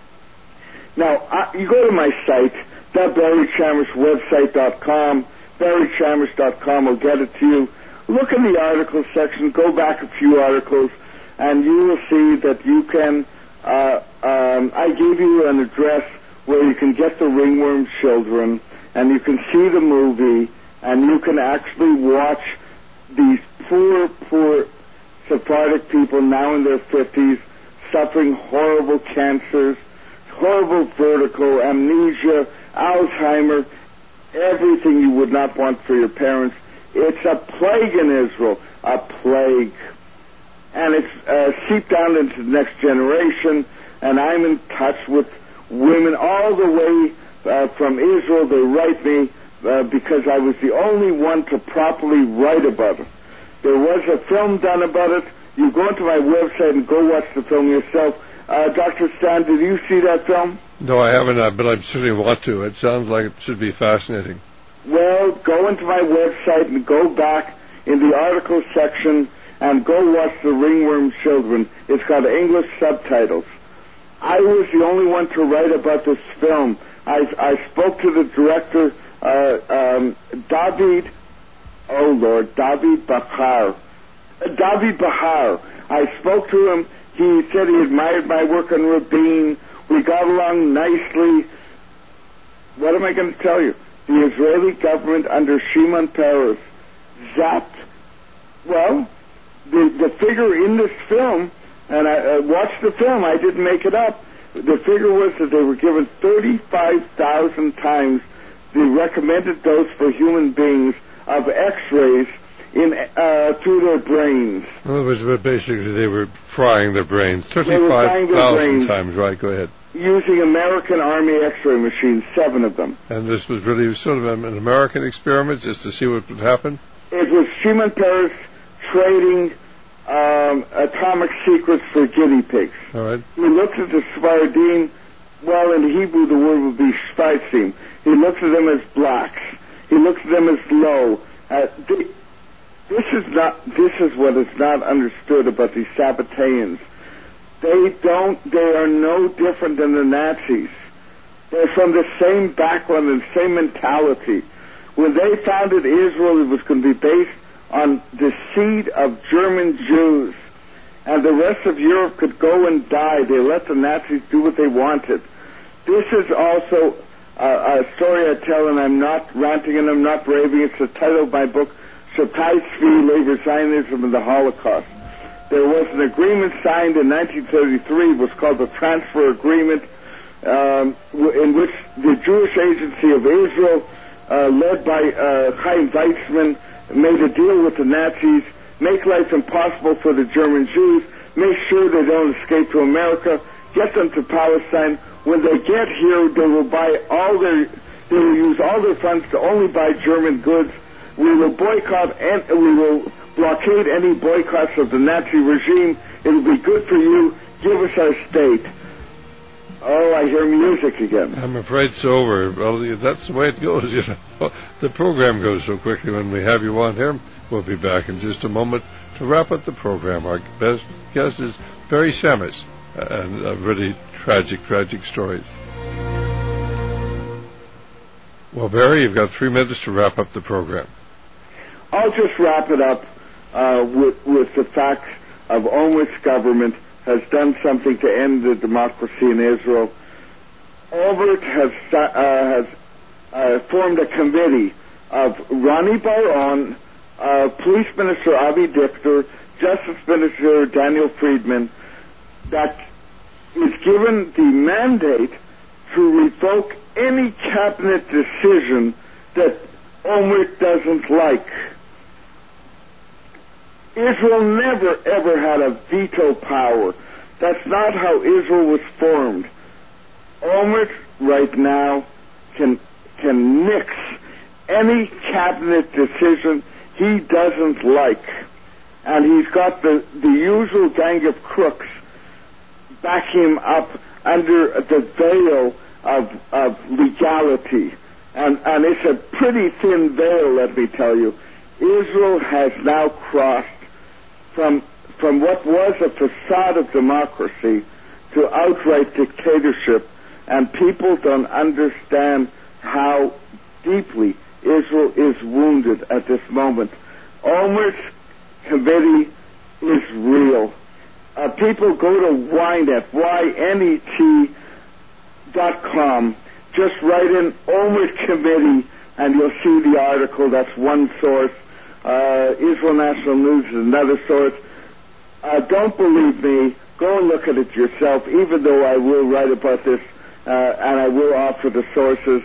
G: Now, uh, you go to my site, the Barry Chamish website dot com, barry chamish dot com will get it to you. Look in the articles section, go back a few articles, and you will see that you can, uh, um, I gave you an address where you can get the ringworm children, and you can see the movie, and you can actually watch these poor, poor Sephardic people now in their fifties suffering horrible cancers, horrible vertigo, amnesia, Alzheimer, everything you would not want for your parents. It's a plague in Israel, a plague. And it's uh, seeped down into the next generation, and I'm in touch with women all the way uh, from Israel. They write me uh, because I was the only one to properly write about it. There was a film done about it. You go into my website and go watch the film yourself. Uh, Doctor Stan, did you see that film?
A: No, I haven't, uh, but I certainly want to. It sounds like it should be fascinating.
G: Well, go into my website and go back in the article section and go watch The Ringworm Children. It's got English subtitles. I was the only one to write about this film. I, I spoke to the director, uh, um, David, oh Lord, David Bahar. Uh, David Bahar. I spoke to him. He said he admired my work on Rabin. We got along nicely. What am I going to tell you? The Israeli government under Shimon Peres zapped, well, the, the figure in this film, and I uh, watched the film, I didn't make it up, the figure was that they were given thirty-five thousand times the recommended dose for human beings of X-rays in uh, through their brains.
A: In other words, basically they were frying their brains. thirty-five thousand times, right, go ahead.
G: Using American Army X-ray machines, seven of them.
A: And this was really sort of an American experiment just to see what would happen?
G: It was Shimon Peres trading um, atomic secrets for guinea pigs.
A: All right.
G: He looked at the Sephardim, well, in Hebrew the word would be shvaitzim. He looked at them as blacks. He looked at them as low. Uh, they, this is not. This is what is not understood about these Sabbateans. They don't, they are no different than the Nazis. They're from the same background and same mentality. When they founded Israel, it was going to be based on the seed of German Jews. And the rest of Europe could go and die. They let the Nazis do what they wanted. This is also a, a story I tell, and I'm not ranting and I'm not raving. It's the title of my book, Subtaisvi, Labor Zionism, and the Holocaust. There was an agreement signed in nineteen thirty-three, it was called the Transfer Agreement, um, in which the Jewish Agency of Israel, uh, led by uh, Chaim Weizmann, made a deal with the Nazis, make life impossible for the German Jews, make sure they don't escape to America, get them to Palestine. When they get here, they will buy all their, they will use all their funds to only buy German goods. We will boycott and we will blockade any boycotts of the Nazi regime. It'll be good for you. Give us our state. Oh, I hear music again.
A: I'm afraid so. We're, well, that's the way it goes, you know. The program goes so quickly when we have you on here. We'll be back in just a moment to wrap up the program. Our best guest is Barry Shamus, and uh, really tragic, tragic stories. Well, Barry, you've got three minutes to wrap up the program.
G: I'll just wrap it up uh, with, with the fact of Olmert's government has done something to end the democracy in Israel. Olmert has, uh, has uh, formed a committee of Ronnie Bar-On, uh, Police Minister Avi Dichter, Justice Minister Daniel Friedman, that is given the mandate to revoke any cabinet decision that Olmert doesn't like. Israel never, ever had a veto power. That's not how Israel was formed. Olmert right now can can nix any cabinet decision he doesn't like. And he's got the, the usual gang of crooks back him up under the veil of, of legality. And, and it's a pretty thin veil, let me tell you. Israel has now crossed from from what was a facade of democracy to outright dictatorship, and people don't understand how deeply Israel is wounded at this moment. Olmert's committee is real. Uh, people go to Ynet, Y N E T dot com, just write in Olmert Committee, and you'll see the article. That's one source. Uh, Israel National News is another source. Uh, don't believe me. Go and look at it yourself, even though I will write about this, uh, and I will offer the sources.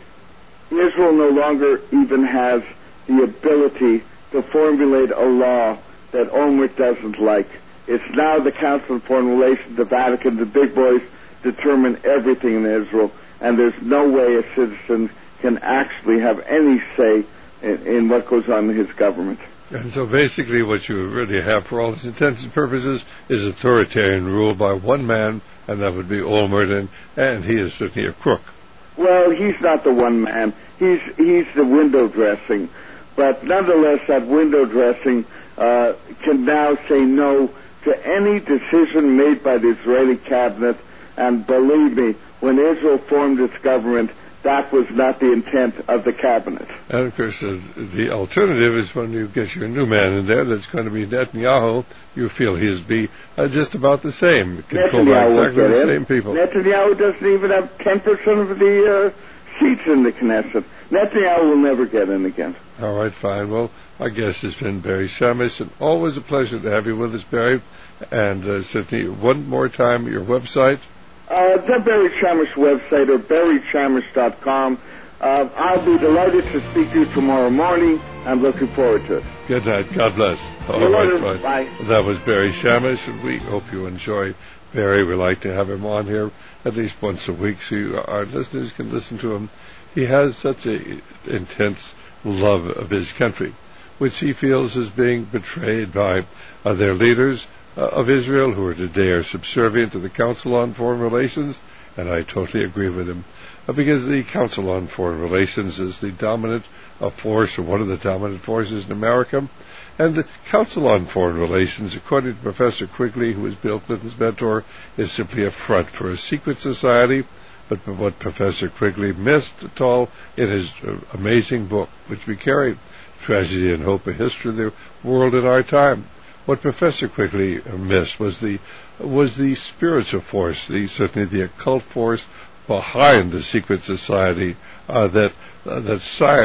G: Israel no longer even has the ability to formulate a law that Olmert doesn't like. It's now the Council of Foreign Relations, the Vatican, the big boys determine everything in Israel, and there's no way a citizen can actually have any say in, in what goes on in his government.
A: And so basically what you really have for all intents and purposes is authoritarian rule by one man, and that would be Olmert, and, and he is certainly a crook.
G: Well, he's not the one man. He's he's the window dressing. But nonetheless, that window dressing uh, can now say no to any decision made by the Israeli cabinet. And believe me, when Israel formed its government, that was not the intent of the cabinet.
A: And of course, uh, the alternative is when you get your new man in there that's going to be Netanyahu, you feel he's be uh, just about the same, controlled by exactly the same people.
G: Netanyahu doesn't even have ten percent of the uh, seats in the Knesset. Netanyahu will never get in again.
A: All right, fine. Well, our guest has been Barry Shamus, and always a pleasure to have you with us, Barry. And uh, certainly, one more time, your website.
G: Uh, the Barry Shamus website, or barry shamus dot com. Uh, I'll be delighted to speak to you tomorrow morning. I'm looking forward to it.
A: Good night. God bless. All right, fine.
G: Bye.
A: That was Barry Shamus, and we hope you enjoy Barry. We like to have him on here at least once a week so you, our listeners can listen to him. He has such an intense love of his country, which he feels is being betrayed by uh, their leaders uh, of Israel, who are today are subservient to the Council on Foreign Relations, and I totally agree with him, uh, because the Council on Foreign Relations is the dominant uh, force, or one of the dominant forces in America, and the Council on Foreign Relations, according to Professor Quigley, who was Bill Clinton's mentor, is simply a front for a secret society. But what Professor Quigley missed at all in his uh, amazing book, which we carry, Tragedy and Hope, A History of the World in Our Time, what Professor Quigley missed was the was the spiritual force, the certainly the occult force behind the secret society uh, that uh, that sired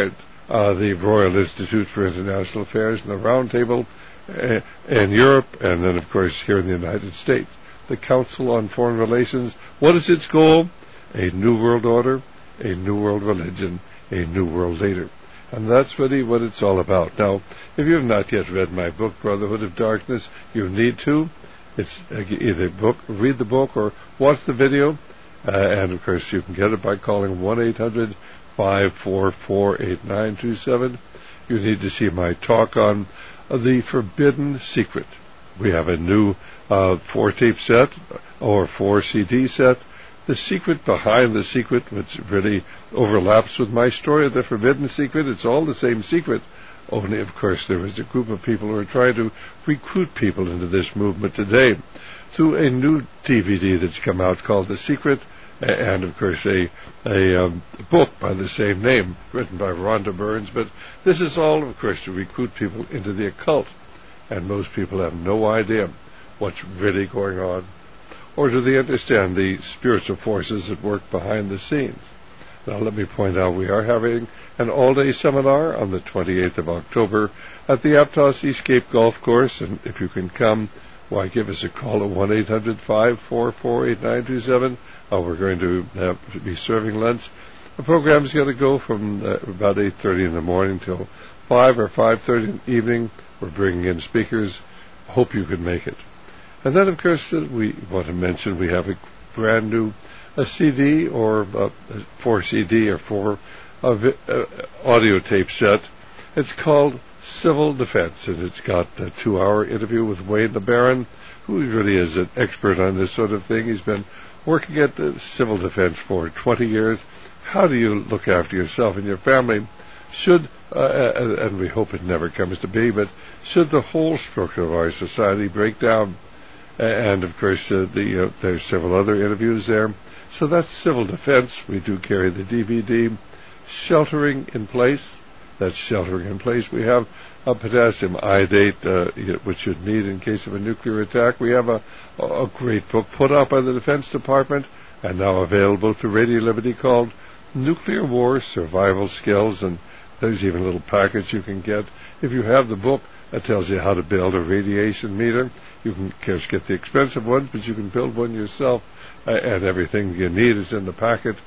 A: uh, the Royal Institute for International Affairs and the Roundtable uh, in Europe, and then, of course, here in the United States. The Council on Foreign Relations. What is its goal? A new world order, a new world religion, a new world leader. And that's really what it's all about. Now, if you have not yet read my book, Brotherhood of Darkness, you need to. It's either book, read the book or watch the video. Uh, and, of course, you can get it by calling one eight hundred five four four eight nine two seven. You need to see my talk on uh, the Forbidden Secret. We have a new uh, four-tape set or four-C D set. The secret behind the secret, which really overlaps with my story of the Forbidden Secret. It's all the same secret. Only, of course, there is a group of people who are trying to recruit people into this movement today through a new D V D that's come out called The Secret, and, of course, a, a um, book by the same name written by Rhonda Burns. But this is all, of course, to recruit people into the occult. And most people have no idea what's really going on, or do they understand the spiritual forces that work behind the scenes. Now, let me point out we are having an all-day seminar on the twenty-eighth of October at the Aptos Seascape Golf Course, and if you can come, why, give us a call at one eight hundred five four four eight nine two seven. Uh, we're going to have, be serving lunch. The program is going to go from uh, about eight thirty in the morning till five or five thirty in the evening. We're bringing in speakers. Hope you can make it. And then, of course, uh, we want to mention we have a brand new a C D or a four C D or four uh, vi- uh, audio tape set. It's called Civil Defense, and it's got a two-hour interview with Wayne LeBaron, who really is an expert on this sort of thing. He's been working at the civil defense for twenty years. How do you look after yourself and your family? Should, uh, and we hope it never comes to be, but should the whole structure of our society break down? And, of course, uh, the, uh, there's several other interviews there. So that's Civil Defense. We do carry the D V D. Sheltering in Place. That's Sheltering in Place. We have a potassium iodate, uh, which you'd need in case of a nuclear attack. We have a, a great book put out by the Defense Department and now available through Radio Liberty called Nuclear War Survival Skills, and there's even a little package you can get. If you have the book, it tells you how to build a radiation meter. You can, of course, get the expensive ones, but you can build one yourself, uh, and everything you need is in the packet.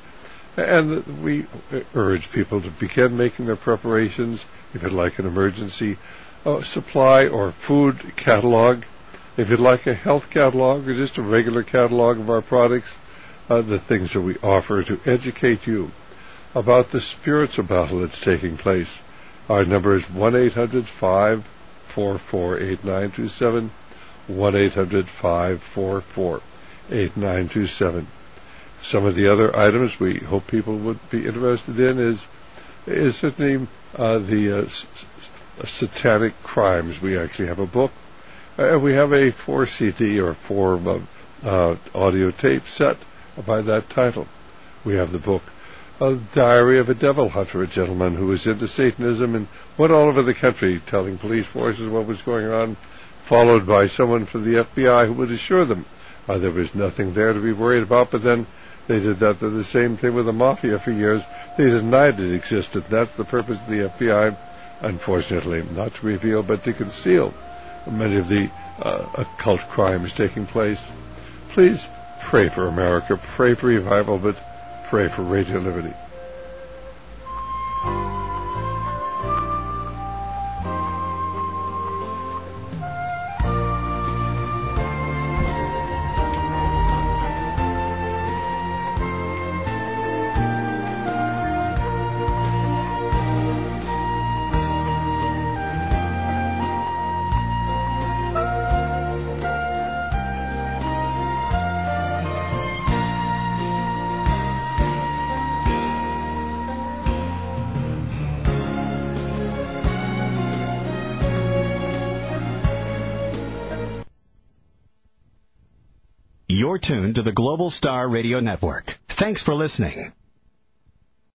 A: And we urge people to begin making their preparations. If you'd like an emergency uh, supply or food catalog, if you'd like a health catalog or just a regular catalog of our products, uh, the things that we offer to educate you about the spiritual battle that's taking place. Our number is one eight hundred five four four eight nine two seven, one eight hundred five four four eight nine two seven. Some of the other items we hope people would be interested in is is certainly uh, the uh, s- s- satanic crimes. We actually have a book. Uh, we have a four C D or four uh, uh, audio tape set by that title. We have the book A Diary of a Devil Hunter, a gentleman who was into Satanism and went all over the country telling police forces what was going on, followed by someone from the F B I who would assure them uh, there was nothing there to be worried about. But then they did that to the same thing with the Mafia for years. They denied it existed. That's the purpose of the F B I, unfortunately, not to reveal but to conceal many of the uh, occult crimes taking place. Please pray for America, pray for revival, but pray for Radio Liberty.
H: You're tuned to the Global Star Radio Network. Thanks for listening.